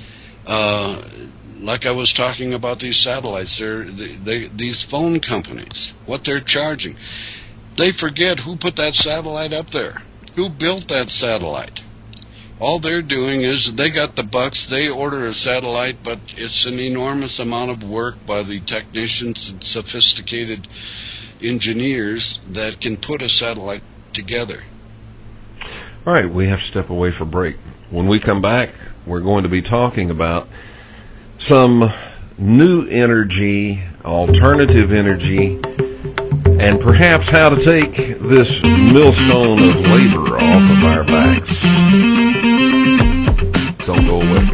Like I was talking about these satellites, these phone companies, what they're charging. They forget who put that satellite up there, who built that satellite. All they're doing is they got the bucks, they order a satellite, but it's an enormous amount of work by the technicians and sophisticated engineers that can put a satellite together. All right, we have to step away for break. When we come back, we're going to be talking about some new energy, alternative energy, and perhaps how to take this millstone of labor off of our backs. Don't go away.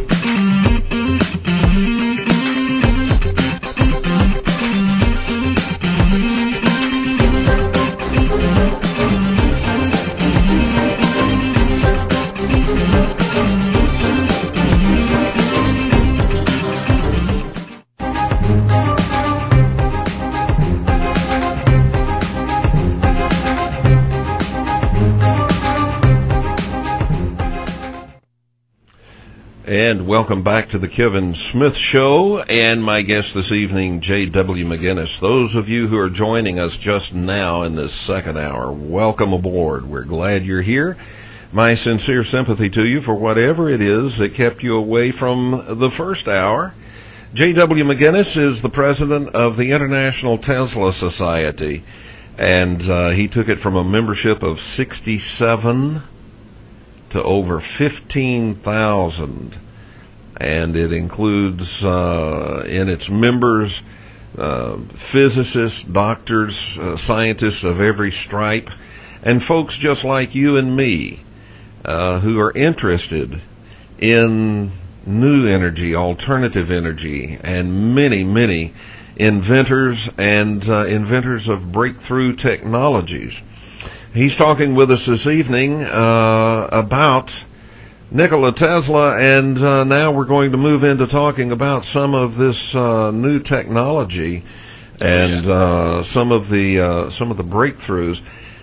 And welcome back to the Kevin Smith Show, and my guest this evening, J.W. McGinnis. Those of you who are joining us just now in this second hour, welcome aboard. We're glad you're here. My sincere sympathy to you for whatever it is that kept you away from the first hour. J.W. McGinnis is the president of the International Tesla Society, and he took it from a membership of 67 to over 15,000, and it includes in its members physicists, doctors, scientists of every stripe, and folks just like you and me who are interested in new energy, alternative energy, and many inventors and inventors of breakthrough technologies. He's talking with us this evening about Nikola Tesla, and now we're going to move into talking about some of this new technology and some of the breakthroughs.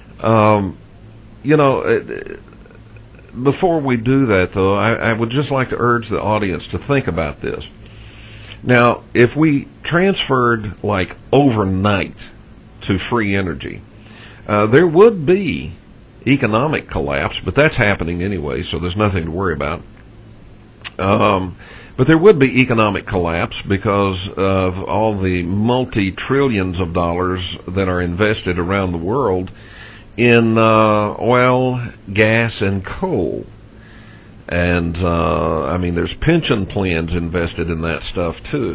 Before we do that, though, I would just like to urge the audience to think about this. Now, if we transferred like overnight to free energy, there would be economic collapse, but that's happening anyway, so there's nothing to worry about. But there would be economic collapse because of all the multi-trillions of dollars that are invested around the world in oil, gas, and coal. And, there's pension plans invested in that stuff, too.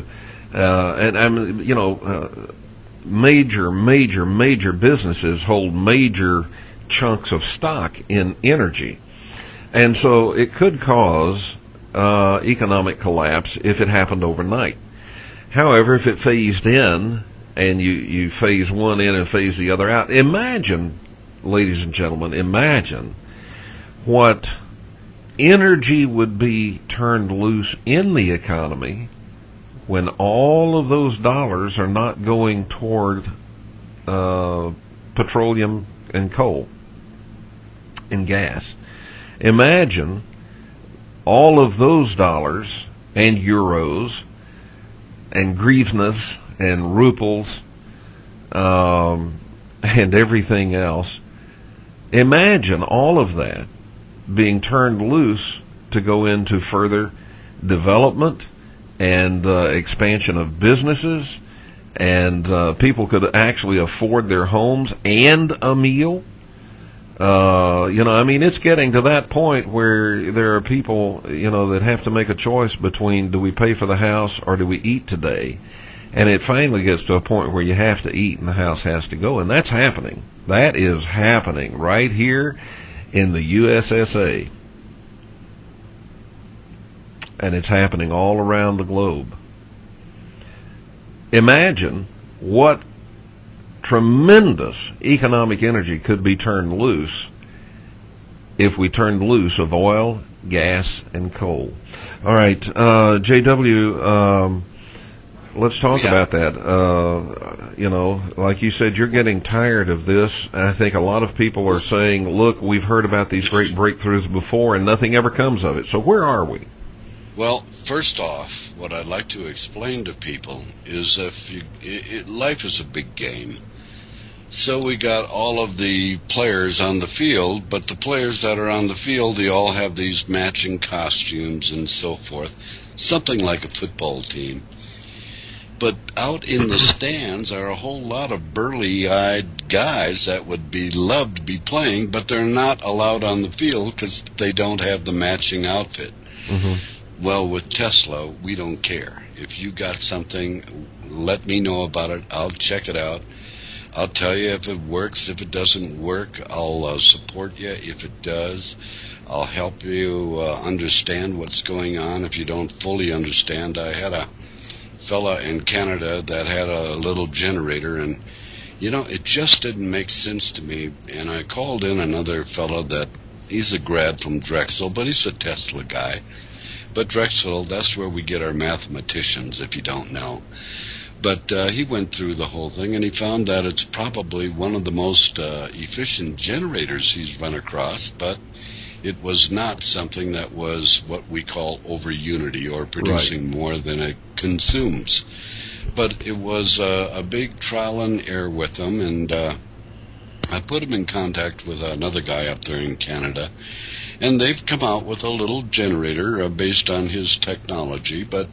Major businesses hold major chunks of stock in energy. And so it could cause economic collapse if it happened overnight. However, if it phased in and you phase one in and phase the other out, imagine, ladies and gentlemen, imagine what energy would be turned loose in the economy when all of those dollars are not going toward petroleum and coal and gas. Imagine all of those dollars and euros and hryvnias and ruples and everything else. Imagine all of that being turned loose to go into further development and expansion of businesses, and people could actually afford their homes and a meal. It's getting to that point where there are people, that have to make a choice between, do we pay for the house or do we eat today? And it finally gets to a point where you have to eat and the house has to go. And that's happening. That is happening right here in the USSA. And it's happening all around the globe. Imagine what tremendous economic energy could be turned loose if we turned loose of oil, gas, and coal. All right, JW, let's talk about that. Like you said, you're getting tired of this. I think a lot of people are saying, look, we've heard about these great breakthroughs before and nothing ever comes of it. So where are we? Well, first off, what I'd like to explain to people is life is a big game. So we got all of the players on the field, but the players that are on the field, they all have these matching costumes and so forth, something like a football team. But out in the stands are a whole lot of burly-eyed guys that would be loved to be playing, but they're not allowed on the field because they don't have the matching outfit. Mm-hmm. Well, with Tesla, we don't care. If you got something, let me know about it. I'll check it out. I'll tell you if it works. If it doesn't work, I'll support you. If it does, I'll help you understand what's going on if you don't fully understand. I had a fella in Canada that had a little generator, and, it just didn't make sense to me. And I called in another fella that he's a grad from Drexel, but he's a Tesla guy. But Drexel, that's where we get our mathematicians, if you don't know. But he went through the whole thing, and he found that it's probably one of the most efficient generators he's run across, but it was not something that was what we call over unity or producing more than it consumes. But it was a big trial and error with them, and I put him in contact with another guy up there in Canada, and they've come out with a little generator based on his technology. But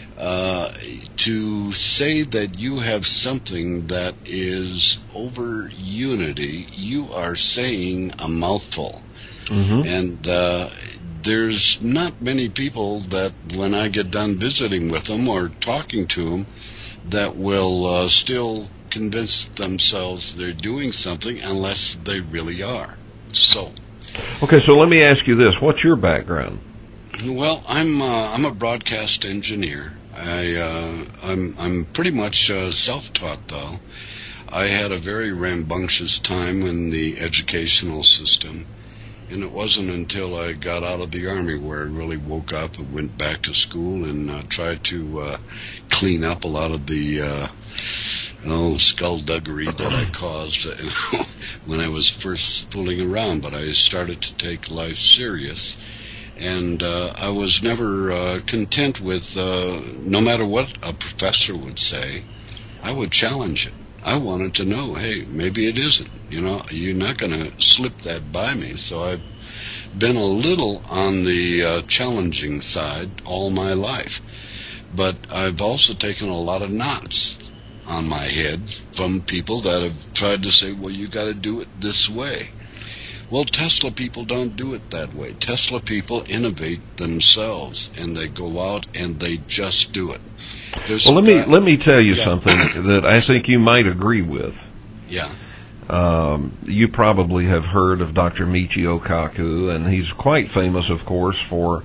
to say that you have something that is over unity, you are saying a mouthful. Mm-hmm. And there's not many people that, when I get done visiting with them or talking to them, that will still convince themselves they're doing something unless they really are. So. Okay, so let me ask you this. What's your background? Well, I'm a broadcast engineer. I'm pretty much self-taught though. I had a very rambunctious time in the educational system, and it wasn't until I got out of the Army where I really woke up and went back to school and tried to clean up a lot of the skullduggery that I caused when I was first fooling around. But I started to take life serious, and I was never content with, no matter what a professor would say, I would challenge it. I wanted to know, hey, maybe it isn't. You're not going to slip that by me. So I've been a little on the challenging side all my life. But I've also taken a lot of knots on my head from people that have tried to say, well, you got to do it this way. Well, Tesla people don't do it that way. Tesla people innovate themselves, and they go out and they just do it. Well, let me tell you something that I think you might agree with. Yeah. You probably have heard of Dr. Michio Kaku, and he's quite famous, of course, for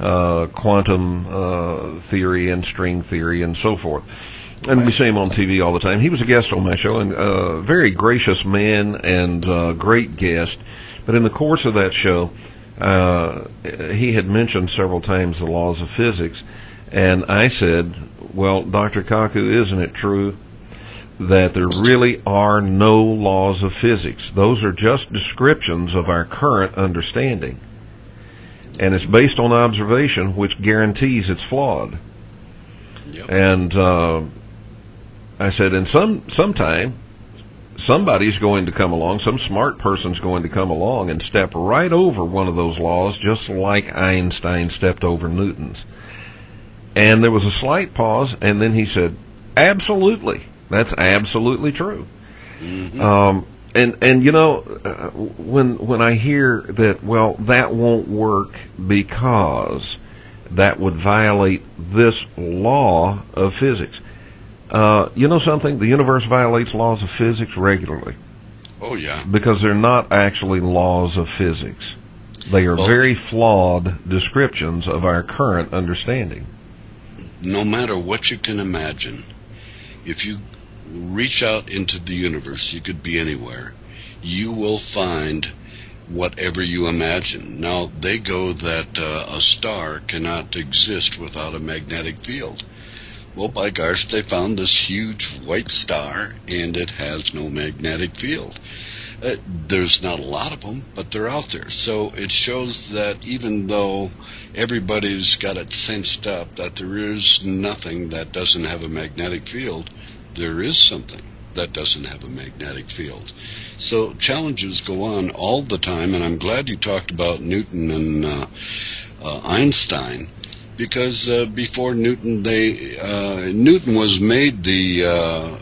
quantum theory and string theory and so forth. And we see him on TV all the time. He was a guest on my show, and a very gracious man and great guest. But in the course of that show, he had mentioned several times the laws of physics. And I said, well, Dr. Kaku, isn't it true that there really are no laws of physics? Those are just descriptions of our current understanding. And it's based on observation, which guarantees it's flawed. Yep. And I said, and sometime somebody's going to come along, some smart person's going to come along and step right over one of those laws, just like Einstein stepped over Newton's. And there was a slight pause, and then he said, absolutely, that's absolutely true. Mm-hmm. And when I hear that, well, that won't work because that would violate this law of physics. You know something? The universe violates laws of physics regularly. Oh, yeah. Because they're not actually laws of physics. They are very flawed descriptions of our current understanding. No matter what you can imagine, if you reach out into the universe, you could be anywhere, you will find whatever you imagine. Now, they go that a star cannot exist without a magnetic field. Well, by gosh, they found this huge white star, and it has no magnetic field. There's not a lot of them, but they're out there. So it shows that even though everybody's got it sensed up that there is nothing that doesn't have a magnetic field, there is something that doesn't have a magnetic field. So challenges go on all the time, and I'm glad you talked about Newton and Einstein, because before Newton, Newton was made the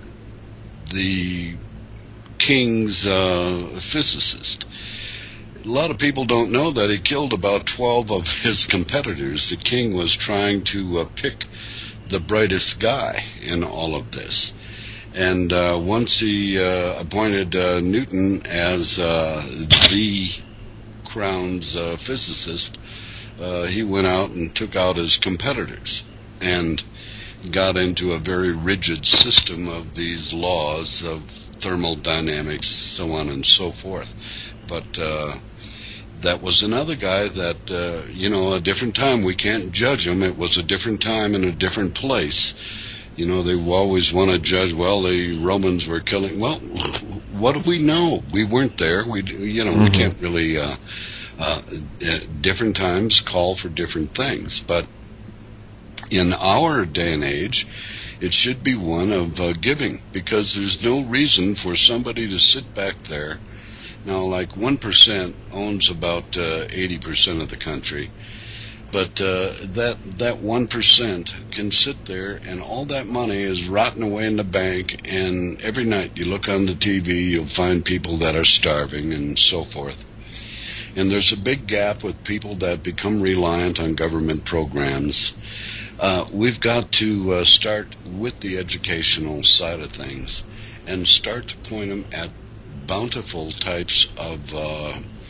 king's physicist. A lot of people don't know that he killed about 12 of his competitors. The king was trying to pick the brightest guy in all of this. And once he appointed Newton as the crown's physicist, he went out and took out his competitors and got into a very rigid system of these laws of thermodynamics, so on and so forth. But that was another guy that, a different time. We can't judge him. It was a different time and a different place. They always want to judge, well, the Romans were killing. Well, what do we know? We weren't there. We can't really, different times call for different things. But in our day and age, it should be one of giving, because there's no reason for somebody to sit back there. Now, like 1% owns about 80% of the country, but that 1% can sit there, and all that money is rotting away in the bank, and every night you look on the TV, you'll find people that are starving and so forth. And there's a big gap with people that become reliant on government programs. We've got to start with the educational side of things and start to point them at bountiful types of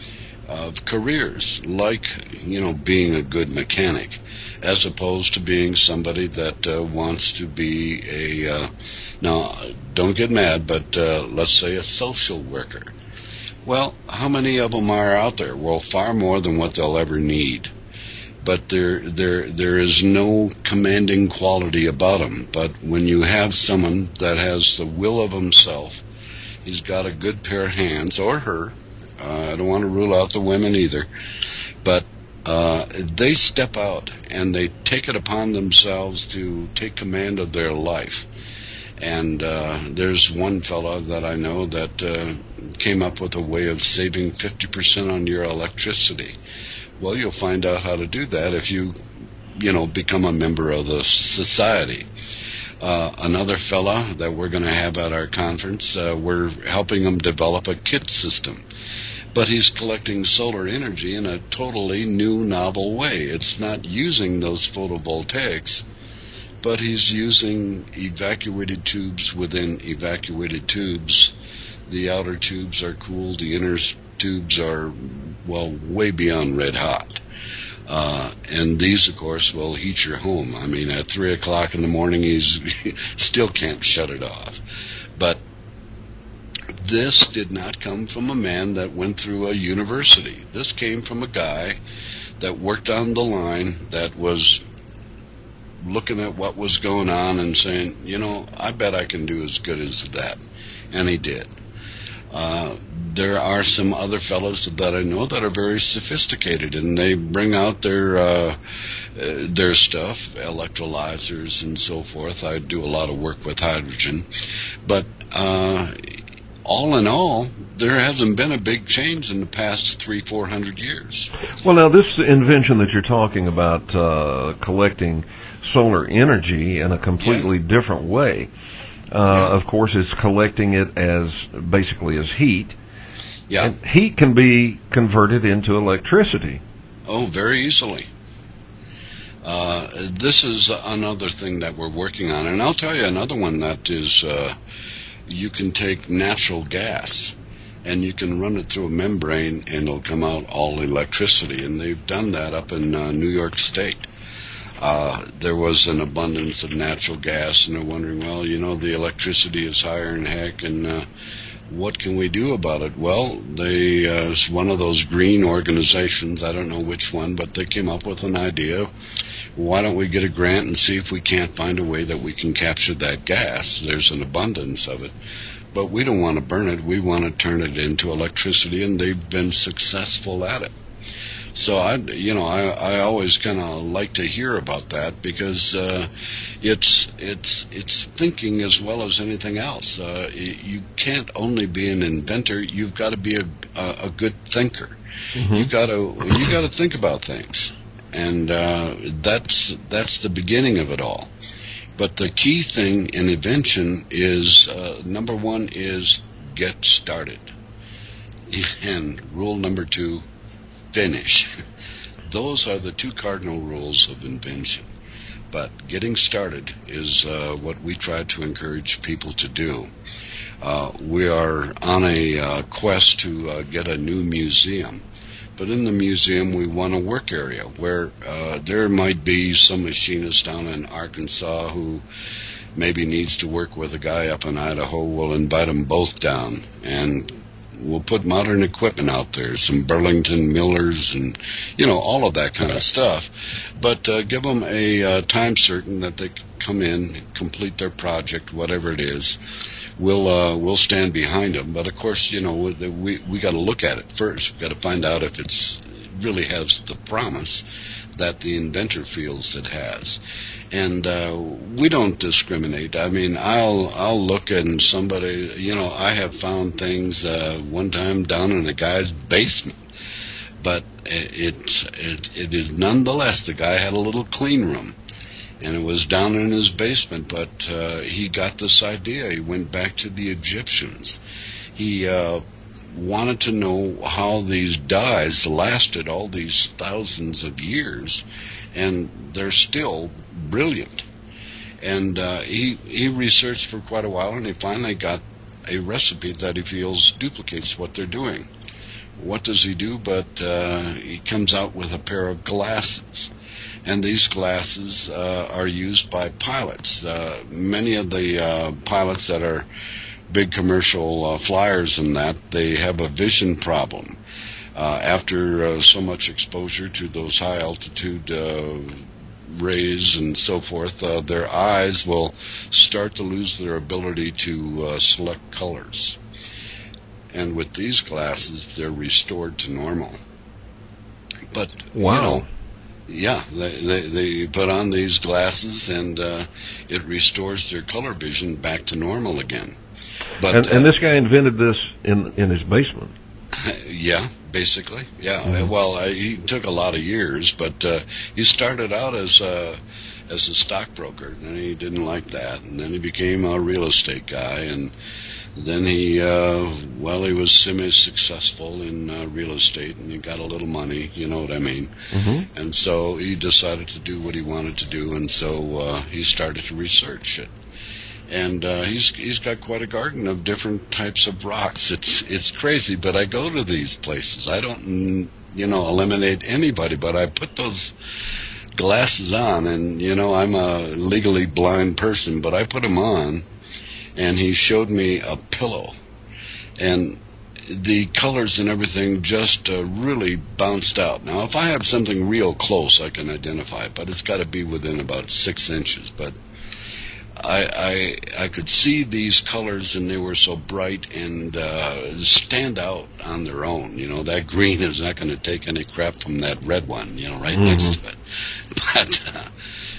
of careers, like, being a good mechanic, as opposed to being somebody that wants to be now, don't get mad, but let's say a social worker. Well, how many of them are out there? Well, far more than what they'll ever need. But there is no commanding quality about him. But when you have someone that has the will of himself, he's got a good pair of hands, or her. I don't want to rule out the women either. But they step out and they take it upon themselves to take command of their life. And there's one fella that I know that came up with a way of saving 50% on your electricity. Well, you'll find out how to do that if you become a member of the society. Another fella that we're going to have at our conference, we're helping him develop a kit system. But he's collecting solar energy in a totally new, novel way. It's not using those photovoltaics, but he's using evacuated tubes within evacuated tubes. The outer tubes are cool, the inner tubes are, way beyond red hot. And these, of course, will heat your home. I mean, at 3 o'clock in the morning, he still can't shut it off. But this did not come from a man that went through a university. This came from a guy that worked on the line, that was looking at what was going on and saying, I bet I can do as good as that. And he did. There are some other fellows that I know that are very sophisticated, and they bring out their stuff, electrolyzers and so forth. I do a lot of work with hydrogen. But all in all, there hasn't been a big change in the past 300-400 years. Well, now this invention that you're talking about, collecting solar energy in a completely different way. Of course, it's collecting it basically as heat. Yeah. And heat can be converted into electricity. Oh, very easily. This is another thing that we're working on. And I'll tell you another one that is, you can take natural gas and you can run it through a membrane and it'll come out all electricity. And they've done that up in New York State. There was an abundance of natural gas, and they're wondering, the electricity is higher than heck, and what can we do about it? Well, it's one of those green organizations, I don't know which one, but they came up with an idea. Why don't we get a grant and see if we can't find a way that we can capture that gas? There's an abundance of it. But we don't want to burn it. We want to turn it into electricity, and they've been successful at it. So I always kind of like to hear about that, because it's thinking as well as anything else. You can't only be an inventor; you've got to be a good thinker. Mm-hmm. You got to think about things, and that's the beginning of it all. But the key thing in invention is number one is get started, and rule number 2. Finish. Those are the 2 cardinal rules of invention. But getting started is what we try to encourage people to do. We are on a quest to get a new museum. But in the museum, we want a work area where there might be some machinist down in Arkansas who maybe needs to work with a guy up in Idaho. We'll invite them both down, and we'll put modern equipment out there, some Burlington Millers and, all of that kind of stuff. But give them a time certain that they come in, complete their project, whatever it is. We'll stand behind them. But, of course, we got to look at it first. We've got to find out if it really has the promise that the inventor feels it has. And we don't discriminate. I mean, I'll look at somebody, I have found things one time down in a guy's basement. But it is nonetheless, the guy had a little clean room, and it was down in his basement. But he got this idea. He went back to the Egyptians. He wanted to know how these dyes lasted all these thousands of years, and they're still brilliant. And he researched for quite a while, and he finally got a recipe that he feels duplicates what they're doing. what does he do? But he comes out with a pair of glasses. And these glasses are used by pilots. Many of the pilots that are big commercial flyers and that, they have a vision problem. After so much exposure to those high altitude rays and so forth, their eyes will start to lose their ability to select colors. And with these glasses, they're restored to normal. But, wow. Yeah, they put on these glasses and it restores their color vision back to normal again. But and this guy invented this in his basement. Yeah, basically. Yeah. Mm-hmm. Well, he took a lot of years, but he started out as a stockbroker. Then he didn't like that, and then he became a real estate guy, and then he was semi-successful in real estate, and he got a little money, you know what I mean. Mm-hmm. And so he decided to do what he wanted to do, and so he started to research it. And he's got quite a garden of different types of rocks. It's crazy, but I go to these places. I don't, eliminate anybody, but I put those glasses on, and I'm a legally blind person, but I put them on, and he showed me a pillow, and the colors and everything just really bounced out. Now, if I have something real close, I can identify it, but it's got to be within about 6 inches. But I could see these colors, and they were so bright and stand out on their own. That green is not going to take any crap from that red one, right Mm-hmm. next to it. But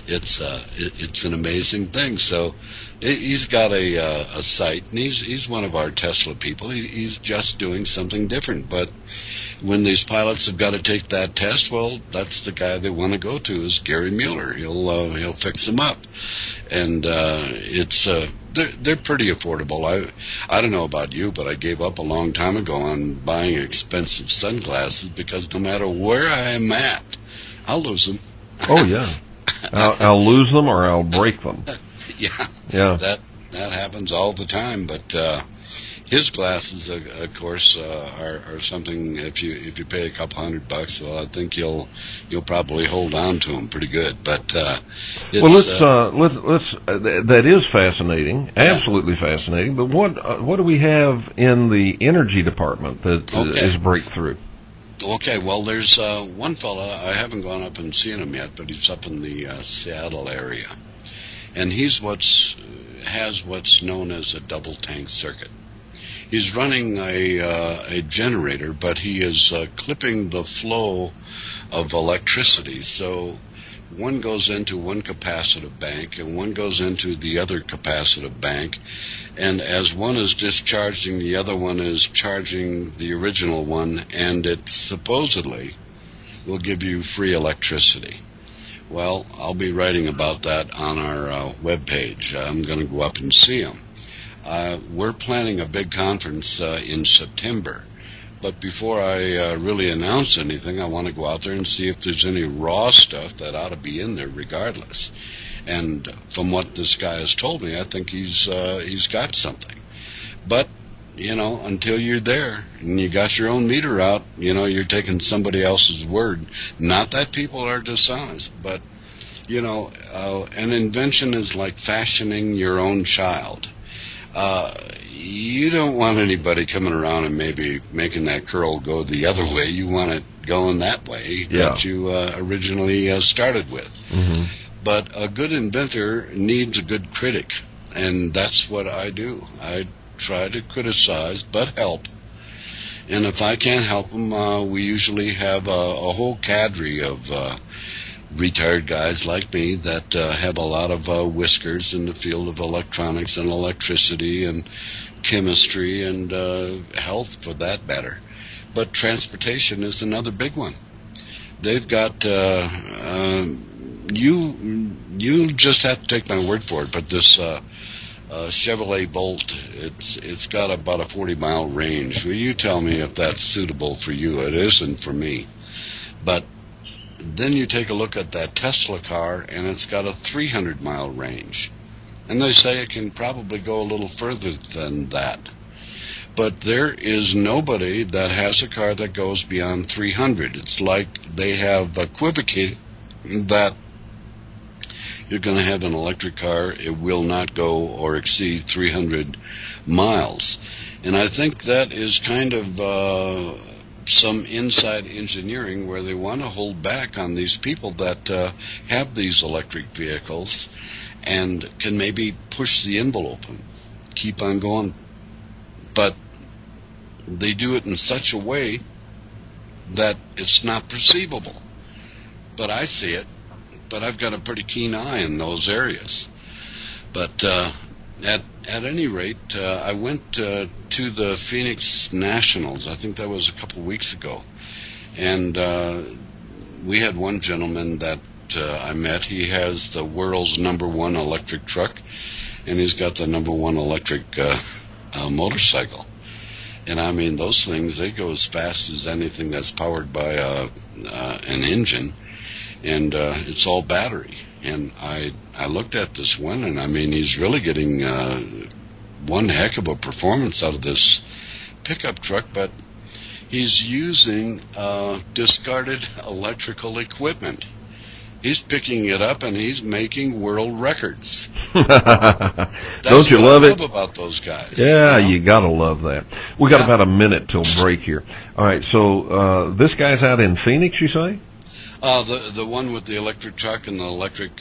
it's an amazing thing. So he's got a site, and he's one of our Tesla people. He's just doing something different. But when these pilots have got to take that test, well, that's the guy they want to go to is Gary Mueller. He'll fix them up. And they're pretty affordable. I don't know about you, but I gave up a long time ago on buying expensive sunglasses because no matter where I am at, I'll lose them. Oh yeah, I'll lose them or I'll break them. Yeah. That happens all the time. But his glasses, of course, are something. If you pay a couple $100, well, I think you'll probably hold on to them pretty good. But let's that is fascinating, absolutely fascinating. But what do we have in the energy department that is breakthrough? Okay, well, there's one fella, I haven't gone up and seen him yet, but he's up in the Seattle area, and he's has what's known as a double tank circuit. He's running a generator, but he is clipping the flow of electricity. So one goes into one capacitive bank and one goes into the other capacitive bank. And as one is discharging, the other one is charging the original one, and it supposedly will give you free electricity. Well, I'll be writing about that on our webpage. I'm going to go up and see him. We're planning a big conference in September. But before I really announce anything, I want to go out there and see if there's any raw stuff that ought to be in there regardless. And from what this guy has told me, I think he's got something. But, until you're there and you got your own meter out, you're taking somebody else's word. Not that people are dishonest, but, an invention is like fashioning your own child. You don't want anybody coming around and maybe making that curl go the other way. You want it going that way that you originally started with. Mm-hmm. But a good inventor needs a good critic, and that's what I do. I try to criticize, but help. And if I can't help them, we usually have a whole cadre of retired guys like me that have a lot of whiskers in the field of electronics and electricity and chemistry and health, for that matter. But transportation is another big one. They've got you just have to take my word for it, but this Chevrolet Bolt, it's got about a 40-mile range. Well, you tell me if that's suitable for you. It isn't for me. But then you take a look at that Tesla car, and it's got a 300-mile range. And they say it can probably go a little further than that. But there is nobody that has a car that goes beyond 300. It's like they have equivocated that you're going to have an electric car, it will not go or exceed 300 miles. And I think that is kind of some inside engineering where they want to hold back on these people that have these electric vehicles and can maybe push the envelope and keep on going. But they do it in such a way that it's not perceivable. But I see it. But I've got a pretty keen eye in those areas. But at any rate, I went to the Phoenix Nationals. I think that was a couple of weeks ago. And we had one gentleman that I met. He has the world's #1 electric truck, and he's got the #1 electric motorcycle. And I mean, those things, they go as fast as anything that's powered by an engine. And it's all battery. And I looked at this one, and I mean, he's really getting one heck of a performance out of this pickup truck, but he's using discarded electrical equipment. He's picking it up, and he's making world records. Don't you love it? That's what I love about those guys. Yeah, you know? you gotta love that. We got about a minute till break here. All right, so this guy's out in Phoenix, you say? The one with the electric truck and the electric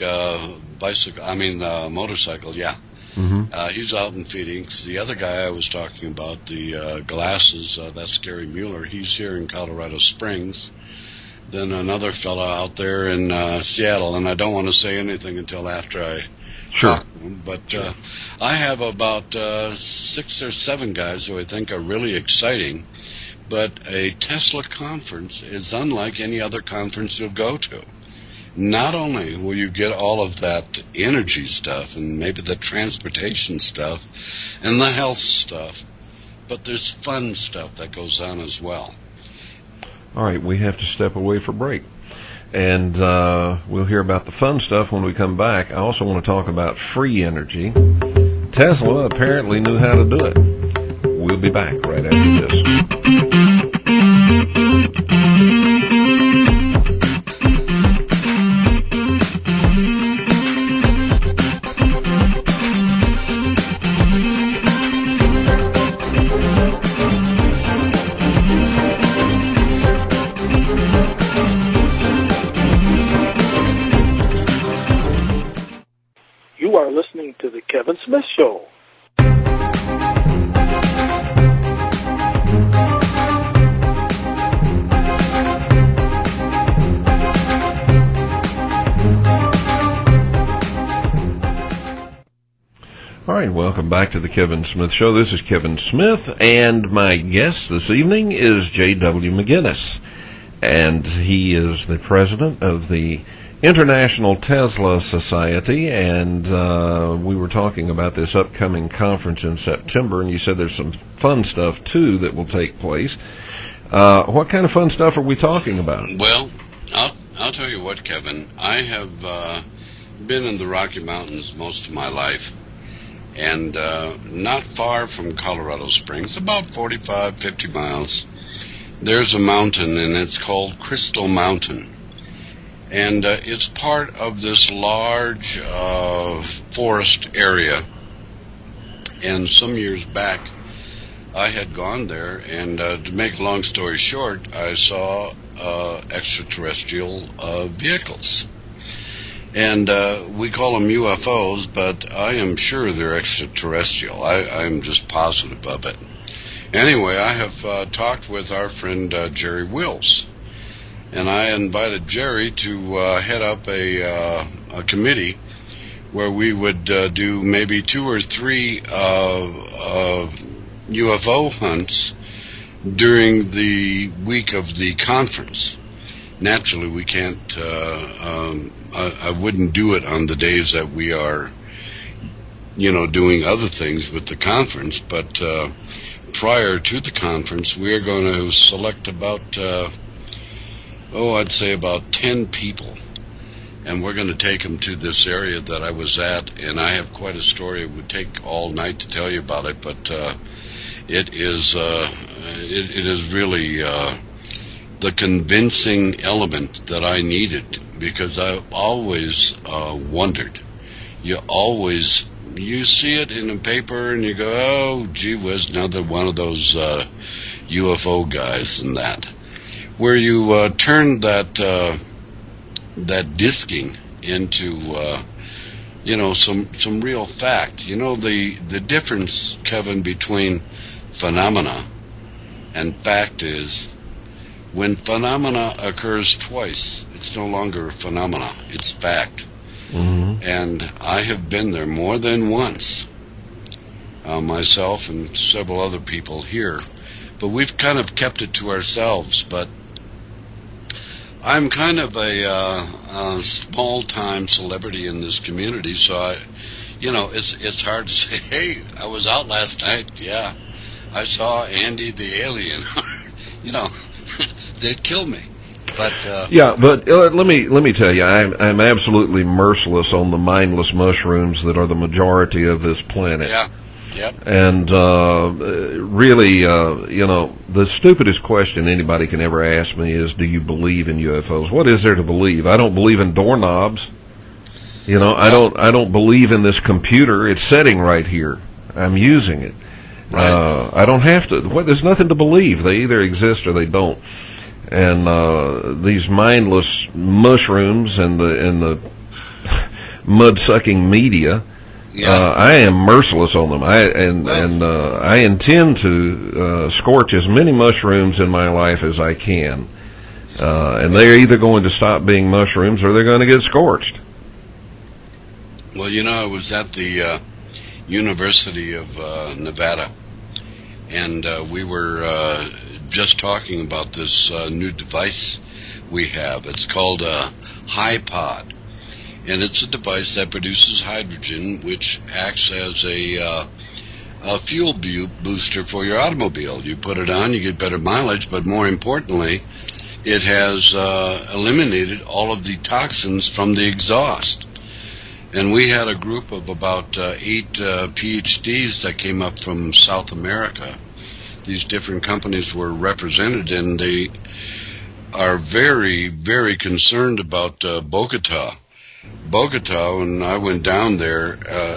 motorcycle, yeah. Mm-hmm. He's out in Phoenix. The other guy I was talking about, the glasses, that's Gary Mueller. He's here in Colorado Springs. Then another fella out there in Seattle, and I don't want to say anything until after I talk to him. But I have about 6 or 7 guys who I think are really exciting. But a Tesla conference is unlike any other conference you'll go to. Not only will you get all of that energy stuff and maybe the transportation stuff and the health stuff, but there's fun stuff that goes on as well. All right, we have to step away for break. And we'll hear about the fun stuff when we come back. I also want to talk about free energy. Tesla apparently knew how to do it. We'll be back right after this. You are listening to The Kevin Smith Show. All right, welcome back to the Kevin Smith Show. This is Kevin Smith, and my guest this evening is J.W. McGinnis, and he is the president of the International Tesla Society, and we were talking about this upcoming conference in September, and you said there's some fun stuff, too, that will take place. What kind of fun stuff are we talking about? Well, I'll tell you what, Kevin. I have been in the Rocky Mountains most of my life, and not far from Colorado Springs, about 45, 50 miles, there's a mountain, and it's called Crystal Mountain. And it's part of this large forest area. And some years back, I had gone there, and to make a long story short, I saw extraterrestrial vehicles. And we call them UFOs, but I am sure they're extraterrestrial. I'm just positive of it. Anyway, I have talked with our friend Jerry Wills, and I invited Jerry to head up a committee where we would do maybe 2 or 3 UFO hunts during the week of the conference. Naturally, we can't, I wouldn't do it on the days that we are, doing other things with the conference, but prior to the conference, we are going to select about, I'd say about 10 people, and we're going to take them to this area that I was at, and I have quite a story. It would take all night to tell you about it, but it is it is really the convincing element that I needed, because I always wondered. You see it in the paper and you go, oh, gee whiz, another one of those UFO guys and that. Where you turn that disking into some real fact. The difference, Kevin, between phenomena and fact is, when phenomena occurs twice, it's no longer a phenomena, it's fact. Mm-hmm. And I have been there more than once, myself and several other people here, but we've kind of kept it to ourselves. But I'm kind of a small-time celebrity in this community, so it's hard to say, hey, I was out last night, yeah, I saw Andy the alien. They'd kill me. But let me tell you, I'm absolutely merciless on the mindless mushrooms that are the majority of this planet. Yeah. Yep. And really, the stupidest question anybody can ever ask me is, do you believe in UFOs? What is there to believe? I don't believe in doorknobs. I don't believe in this computer. It's sitting right here. I'm using it. Right. I don't have to. There's nothing to believe. They either exist or they don't. And these mindless mushrooms and the mud-sucking media, I am merciless on them. I intend to scorch as many mushrooms in my life as I can. And they're either going to stop being mushrooms or they're going to get scorched. Well, I was at the University of Nevada, and we were just talking about this new device we have. It's called a HiPod, and it's a device that produces hydrogen, which acts as a fuel booster for your automobile. You put it on, you get better mileage, but more importantly, it has eliminated all of the toxins from the exhaust. And we had a group of about 8 PhDs that came up from South America. These different companies were represented, and they are very, very concerned about Bogota. When I went down there,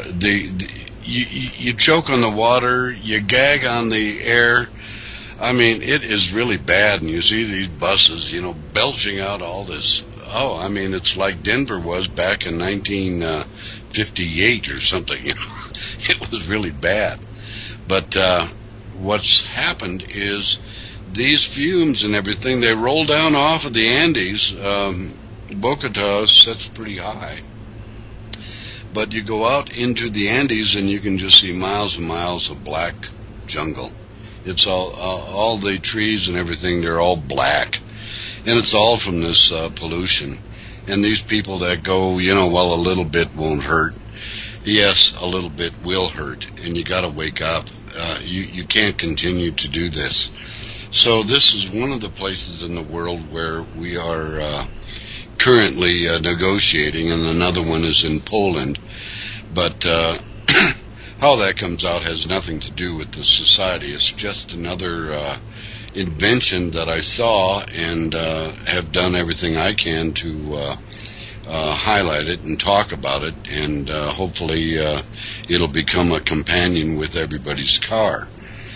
you choke on the water, you gag on the air. I mean, it is really bad, and you see these buses, belching out all this. Oh, I mean, it's like Denver was back in 1958 or something. It was really bad. But what's happened is these fumes and everything, they roll down off of the Andes. Bogota sits pretty high. But you go out into the Andes and you can just see miles and miles of black jungle. It's all the trees and everything, they're all black. And it's all from this pollution. And these people that go, well, a little bit won't hurt. Yes, a little bit will hurt, and you got to wake up. You can't continue to do this. So this is one of the places in the world where we are currently negotiating, and another one is in Poland. But how that comes out has nothing to do with the society. It's just another invention that I saw, and have done everything I can to highlight it and talk about it, and hopefully it'll become a companion with everybody's car.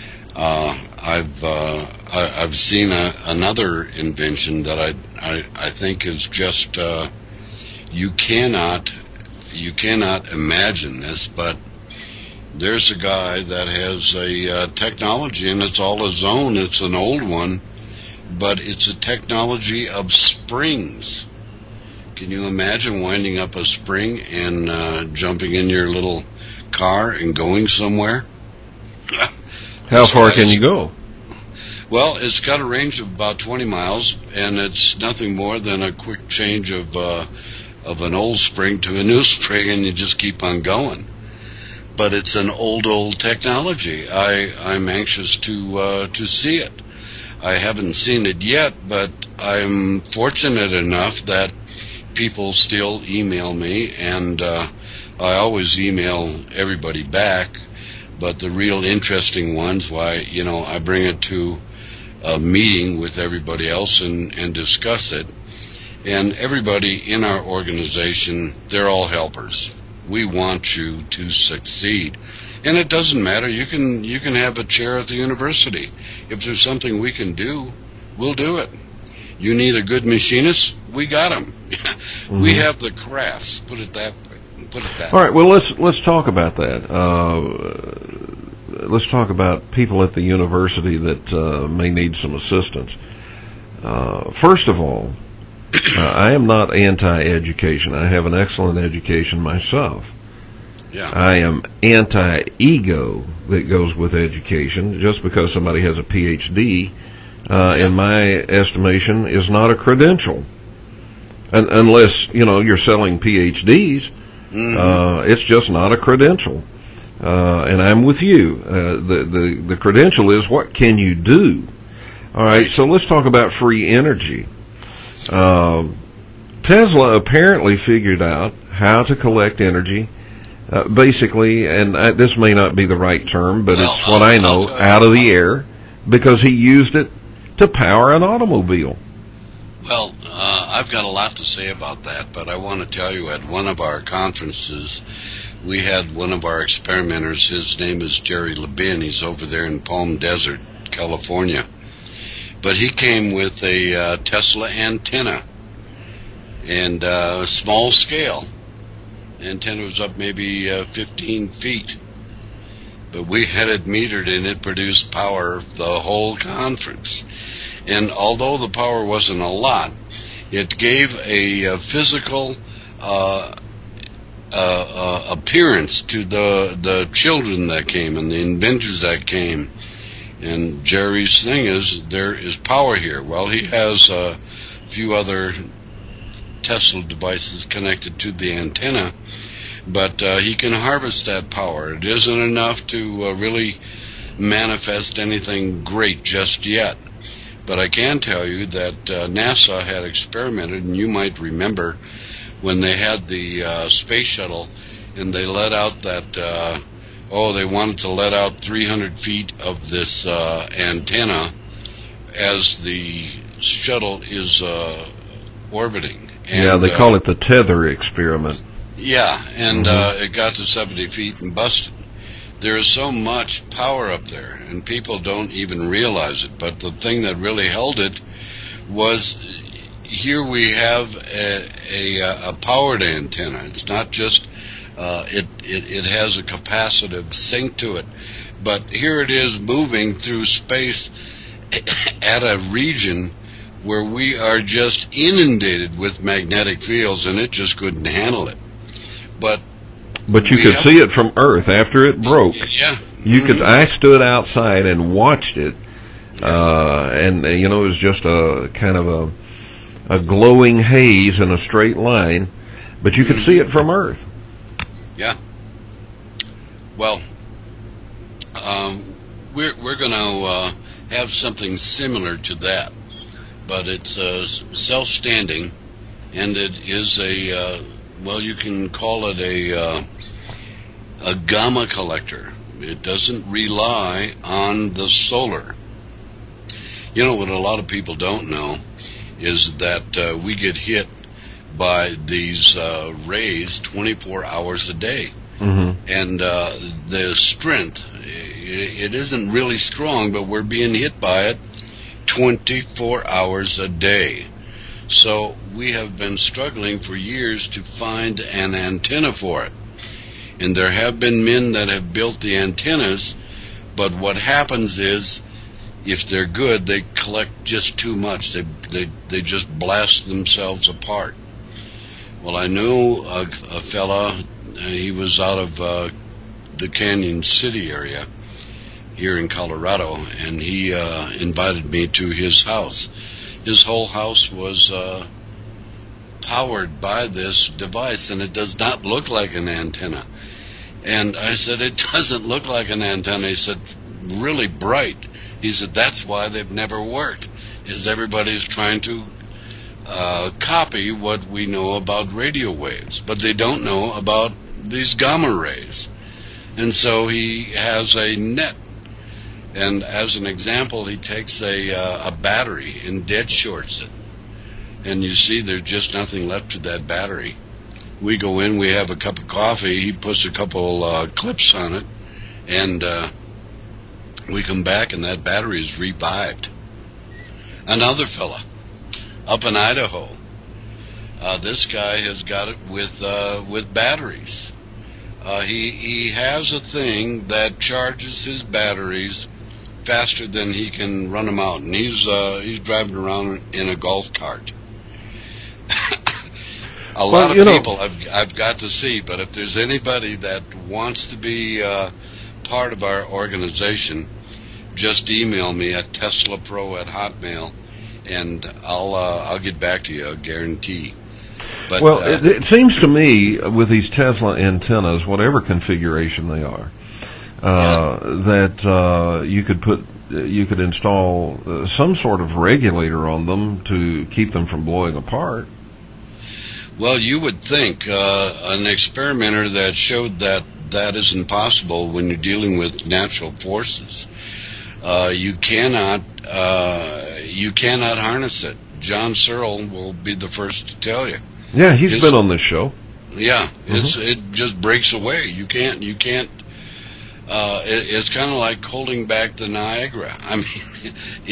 I've seen another invention that I think is just you cannot imagine this, but there's a guy that has a technology, and it's all his own. It's an old one, but it's a technology of springs. Can you imagine winding up a spring and jumping in your little car and going somewhere? How far can you go? Well, it's got a range of about 20 miles, and it's nothing more than a quick change of an old spring to a new spring, and you just keep on going. But it's an old technology. I'm anxious to see it. I haven't seen it yet, but I'm fortunate enough that people still email me, and I always email everybody back. But the real interesting ones, why, I bring it to a meeting with everybody else and discuss it. And everybody in our organization, they're all helpers. We want you to succeed. And it doesn't matter. You can have a chair at the university. If there's something we can do, we'll do it. You need a good machinist? We got them. Mm-hmm. We have the crafts. Put it that way. All right. Well, let's talk about that. Let's talk about people at the university that may need some assistance. First of all, I am not anti-education. I have an excellent education myself. Yeah. I am anti-ego that goes with education. Just because somebody has a PhD, in my estimation, is not a credential. Unless, you're selling PhDs, it's just not a credential. And I'm with you. The credential is, what can you do? All right, so let's talk about free energy. Tesla apparently figured out how to collect energy, basically, and this may not be the right term, but it's what I know, out of the air, because he used it to power an automobile. Well, I've got a lot to say about that, but I want to tell you, at one of our conferences, we had one of our experimenters. His name is Jerry Levin. He's over there in Palm Desert, California. But he came with a Tesla antenna, and small scale. The antenna was up maybe 15 feet. But we had it metered, and it produced power the whole conference. And although the power wasn't a lot, it gave a physical appearance to the children that came and the inventors that came. And Jerry's thing is, there is power here. Well, he has a few other Tesla devices connected to the antenna, but he can harvest that power. It isn't enough to really manifest anything great just yet. But I can tell you that NASA had experimented, and you might remember when they had the space shuttle, and they let out that, they wanted to let out 300 feet of this antenna as the shuttle is orbiting. And, they call it the tether experiment. Yeah, and it got to 70 feet and busted. There is so much power up there, and people don't even realize it. But the thing that really held it was, here we have a powered antenna. It's not just it has a capacitive sync to it, but here it is moving through space at a region where we are just inundated with magnetic fields, and it just couldn't handle it. But you could see it from Earth after it broke. Yeah. You could. I stood outside and watched it, and it was just a kind of a glowing haze in a straight line, but you could see it from Earth. Yeah. Well, we're going to have something similar to that, but it's self-standing, and it is you can call it a gamma collector. It doesn't rely on the solar. What a lot of people don't know is that we get hit by these rays 24 hours a day. Mm-hmm. And the strength, it isn't really strong, but we're being hit by it 24 hours a day. So we have been struggling for years to find an antenna for it. And there have been men that have built the antennas, but what happens is, if they're good, they collect just too much. They just blast themselves apart. Well, I know a fella, he was out of the Canyon City area here in Colorado, and he invited me to his house. His whole house was powered by this device, and it does not look like an antenna. And I said, it doesn't look like an antenna. He said, really bright. He said, that's why they've never worked, is everybody's trying to copy what we know about radio waves, but they don't know about these gamma rays. And so he has a net. And as an example, he takes a battery and dead shorts it. And you see there's just nothing left of that battery. We go in, we have a cup of coffee, he puts a couple clips on it, and we come back and that battery is revived. Another fella up in Idaho, this guy has got it with batteries. He has a thing that charges his batteries faster than he can run them out, and he's driving around in a golf cart. A lot of people I've got to see, but if there's anybody that wants to be part of our organization, just email me at TeslaPro@Hotmail, and I'll get back to you, I guarantee. But, well, it seems to me with these Tesla antennas, whatever configuration they are, that you could install some sort of regulator on them to keep them from blowing apart. Well, you would think an experimenter that showed that isn't possible when you're dealing with natural forces. You cannot harness it. John Searle will be the first to tell you. Yeah, he's been on this show. Yeah, it just breaks away. You can't. It's kind of like holding back the Niagara. I mean,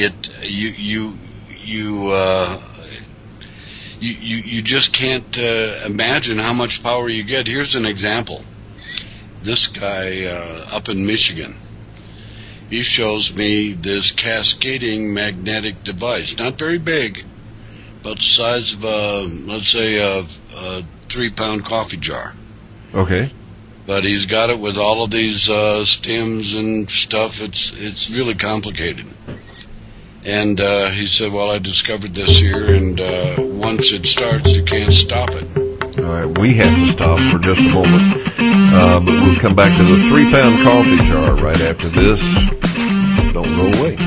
you just can't imagine how much power you get. Here's an example. This guy up in Michigan, he shows me this cascading magnetic device, not very big, about the size of let's say a 3-pound coffee jar. Okay. But he's got it with all of these stems and stuff. It's really complicated. And he said, well, I discovered this here, and once it starts, you can't stop it. All right, we have to stop for just a moment. But we'll come back to the 3-pound coffee jar right after this. Don't go away.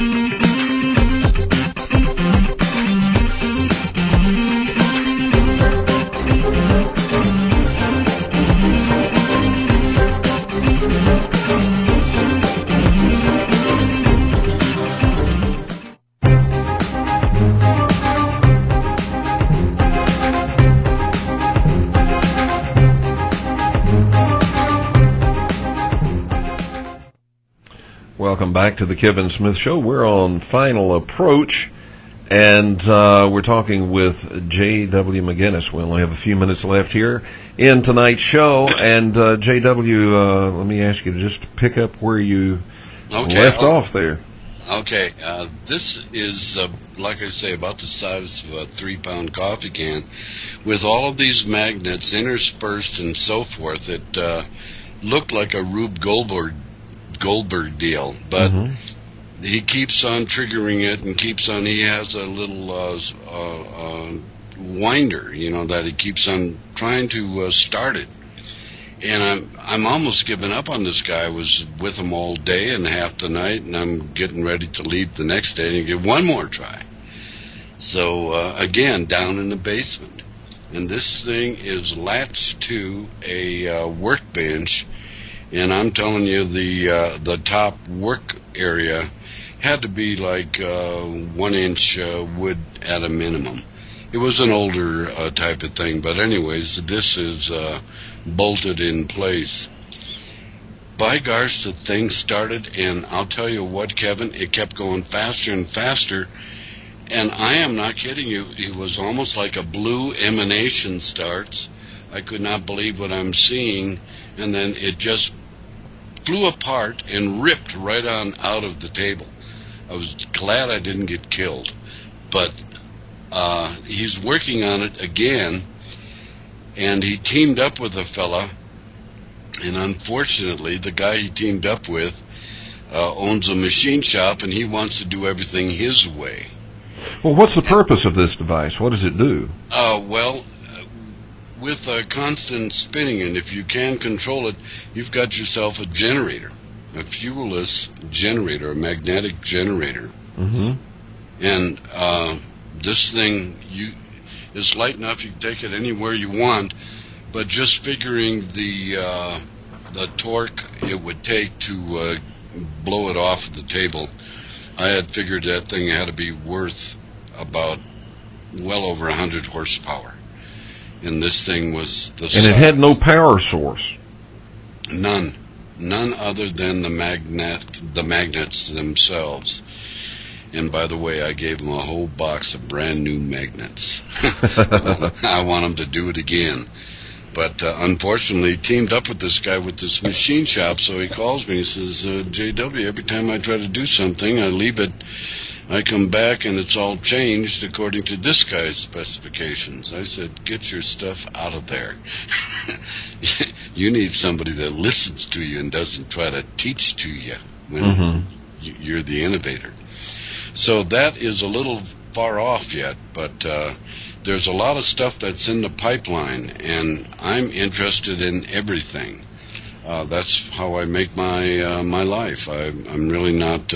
Welcome back to the Kevin Smith Show. We're on Final Approach, and we're talking with J.W. McGinnis. We only have a few minutes left here in tonight's show, and J.W., let me ask you to just pick up where you left off there. Okay, this is, like I say, about the size of a 3-pound coffee can, with all of these magnets interspersed and so forth. It looked like a Rube Goldberg deal, but he keeps on triggering it and keeps on. He has a little winder, that he keeps on trying to start it. And I'm almost giving up on this guy. I was with him all day and half the night, and I'm getting ready to leave the next day and give one more try. So again, down in the basement, and this thing is latched to a workbench. And I'm telling you, the top work area had to be like 1-inch wood at a minimum. It was an older type of thing, but anyways, this is bolted in place. By gosh, the thing started, and I'll tell you what, Kevin, it kept going faster and faster, and I am not kidding you. It was almost like a blue emanation starts. I could not believe what I'm seeing, and then it just flew apart and ripped right on out of the table. I was glad I didn't get killed, but he's working on it again, and he teamed up with a fella, and unfortunately the guy he teamed up with owns a machine shop, and he wants to do everything his way. Well, what's the purpose of this device? What does it do? With a constant spinning, and if you can control it, you've got yourself a generator, a fuelless generator, a magnetic generator. And this thing is light enough you can take it anywhere you want, but just figuring the the torque it would take to blow it off the table, I had figured that thing had to be worth about well over 100 horsepower. And this thing was the size. And it had no power source. None other than the magnets themselves. And by the way, I gave them a whole box of brand new magnets. I want them to do it again. But unfortunately, teamed up with this guy with this machine shop, so he calls me and says, JW, every time I try to do something, I leave it, I come back and it's all changed according to this guy's specifications. I said, get your stuff out of there. You need somebody that listens to you and doesn't try to teach to you when you're the innovator. So that is a little far off yet, but there's a lot of stuff that's in the pipeline, and I'm interested in everything. That's how I make my life. I'm really not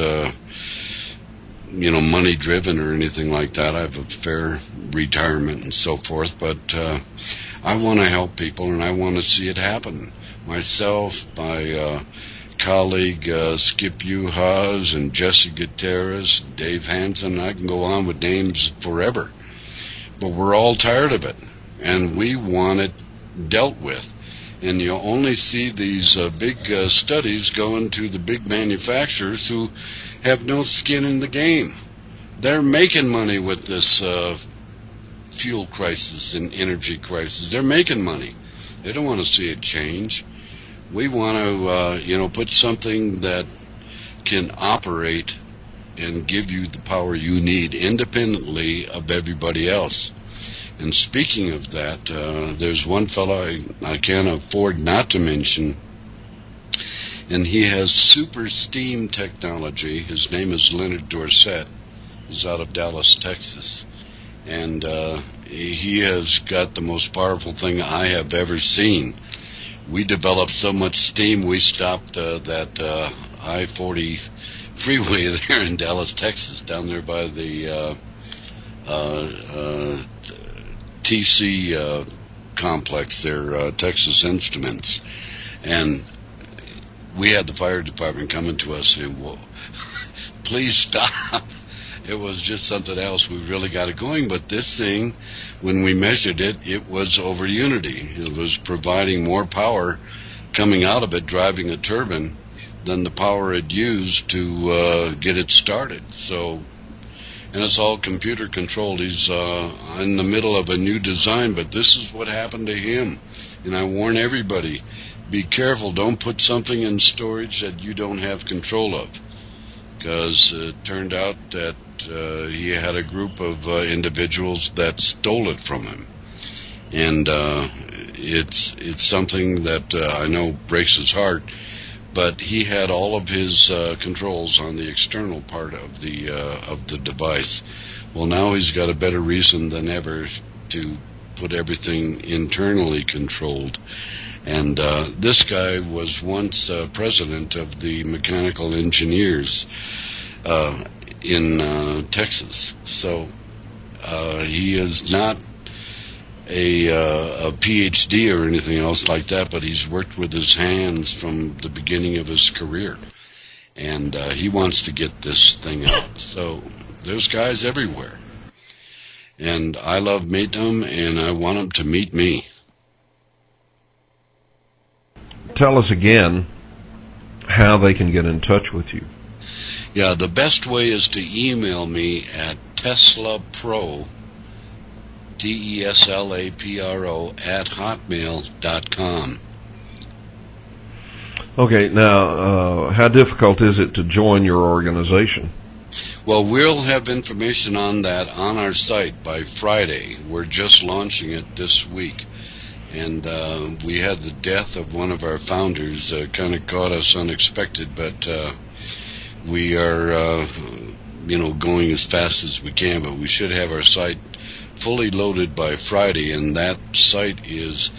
money driven or anything like that. I have a fair retirement and so forth, but I want to help people and I want to see it happen. Myself, my colleague Skip Uhas and Jesse Gutierrez, Dave Hansen, I can go on with names forever. But we're all tired of it, and we want it dealt with. And you only see these big studies going to the big manufacturers who have no skin in the game. They're making money with this fuel crisis and energy crisis. They're making money. They don't want to see it change. We want to, put something that can operate and give you the power you need independently of everybody else. And speaking of that, there's one fellow I can't afford not to mention, and he has super steam technology. His name is Leonard Dorsett. He's out of Dallas, Texas. And he has got the most powerful thing I have ever seen. We developed so much steam, we stopped that I-40 freeway there in Dallas, Texas, down there by the TC complex there, Texas Instruments. And we had the fire department coming to us saying, whoa, please stop. It was just something else. We really got it going. But this thing, when we measured it, it was over unity. It was providing more power coming out of it, driving a turbine, than the power it used to get it started. So, and it's all computer controlled. He's in the middle of a new design, but this is what happened to him. And I warn everybody, be careful. Don't put something in storage that you don't have control of. Because it turned out that he had a group of individuals that stole it from him. And it's something that I know breaks his heart, but he had all of his controls on the external part of the device. Well, now he's got a better reason than ever to put everything internally controlled. And this guy was once president of the mechanical engineers in Texas. So he is not a PhD or anything else like that, but he's worked with his hands from the beginning of his career. And he wants to get this thing out. So there's guys everywhere. And I love meeting them, and I want them to meet me. Tell us again how they can get in touch with you. Yeah, the best way is to email me at TeslaPro, TESLAPRO, @hotmail.com. Okay, now, how difficult is it to join your organization? Well, we'll have information on that on our site by Friday. We're just launching it this week. And we had the death of one of our founders, kind of caught us unexpected, but we are, going as fast as we can. But we should have our site fully loaded by Friday, and that site is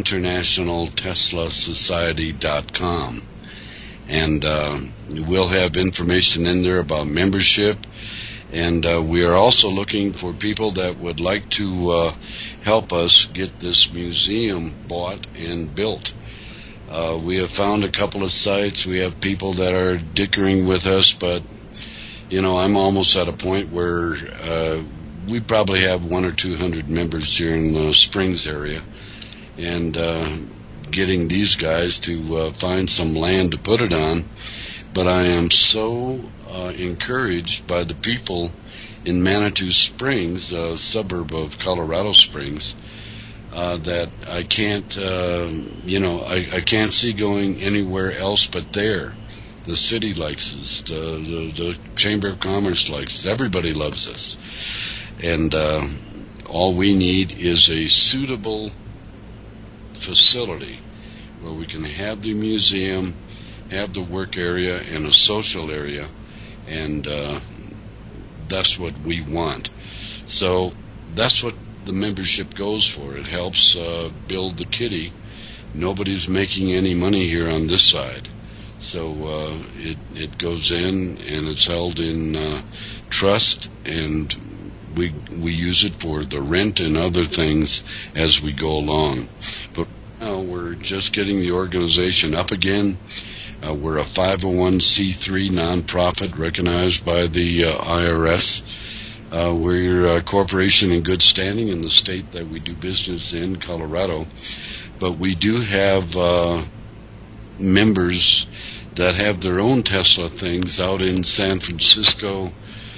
internationalteslasociety.com. And we'll have information in there about membership. And we are also looking for people that would like to help us get this museum bought and built. We have found a couple of sites. We have people that are dickering with us, but I'm almost at a point where we probably have 100 or 200 members here in the Springs area, and getting these guys to find some land to put it on. But I am so encouraged by the people in Manitou Springs, a suburb of Colorado Springs, that I can't, I can't see going anywhere else but there. The city likes us. The Chamber of Commerce likes us. Everybody loves us. And all we need is a suitable facility where we can have the museum, have the work area, and a social area. And that's what we want. So that's what the membership goes for. It helps build the kitty. Nobody's making any money here on this side. So it goes in and it's held in trust, and we use it for the rent and other things as we go along. But now we're just getting the organization up again. We're a 501c3 nonprofit recognized by the IRS. We're a corporation in good standing in the state that we do business in, Colorado. But we do have members that have their own Tesla things out in San Francisco,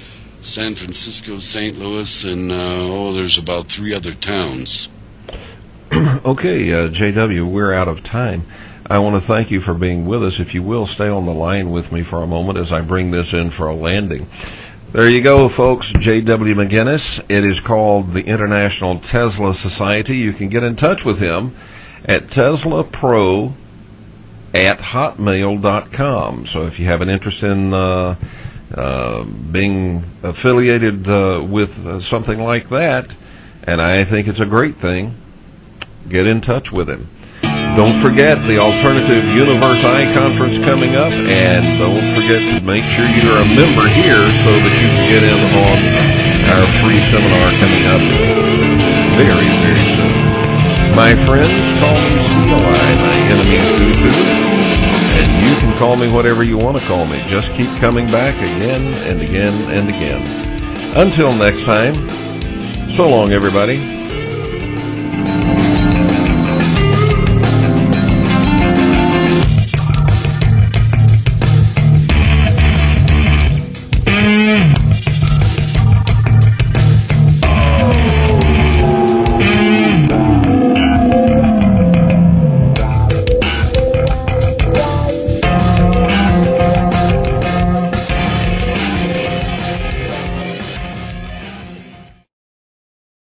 St. Louis, and there's about 3 other towns. Okay, JW, we're out of time. I want to thank you for being with us. If you will, stay on the line with me for a moment as I bring this in for a landing. There you go, folks. J.W. McGinnis. It is called the International Tesla Society. You can get in touch with him at teslapro@hotmail.com. So if you have an interest in being affiliated with something like that, and I think it's a great thing, get in touch with him. Don't forget the Alternative Universe Eye Conference coming up, and don't forget to make sure you're a member here so that you can get in on our free seminar coming up very, very soon. My friends, call me CLI, my enemies do too, and you can call me whatever you want to call me. Just keep coming back again and again and again. Until next time, so long, everybody.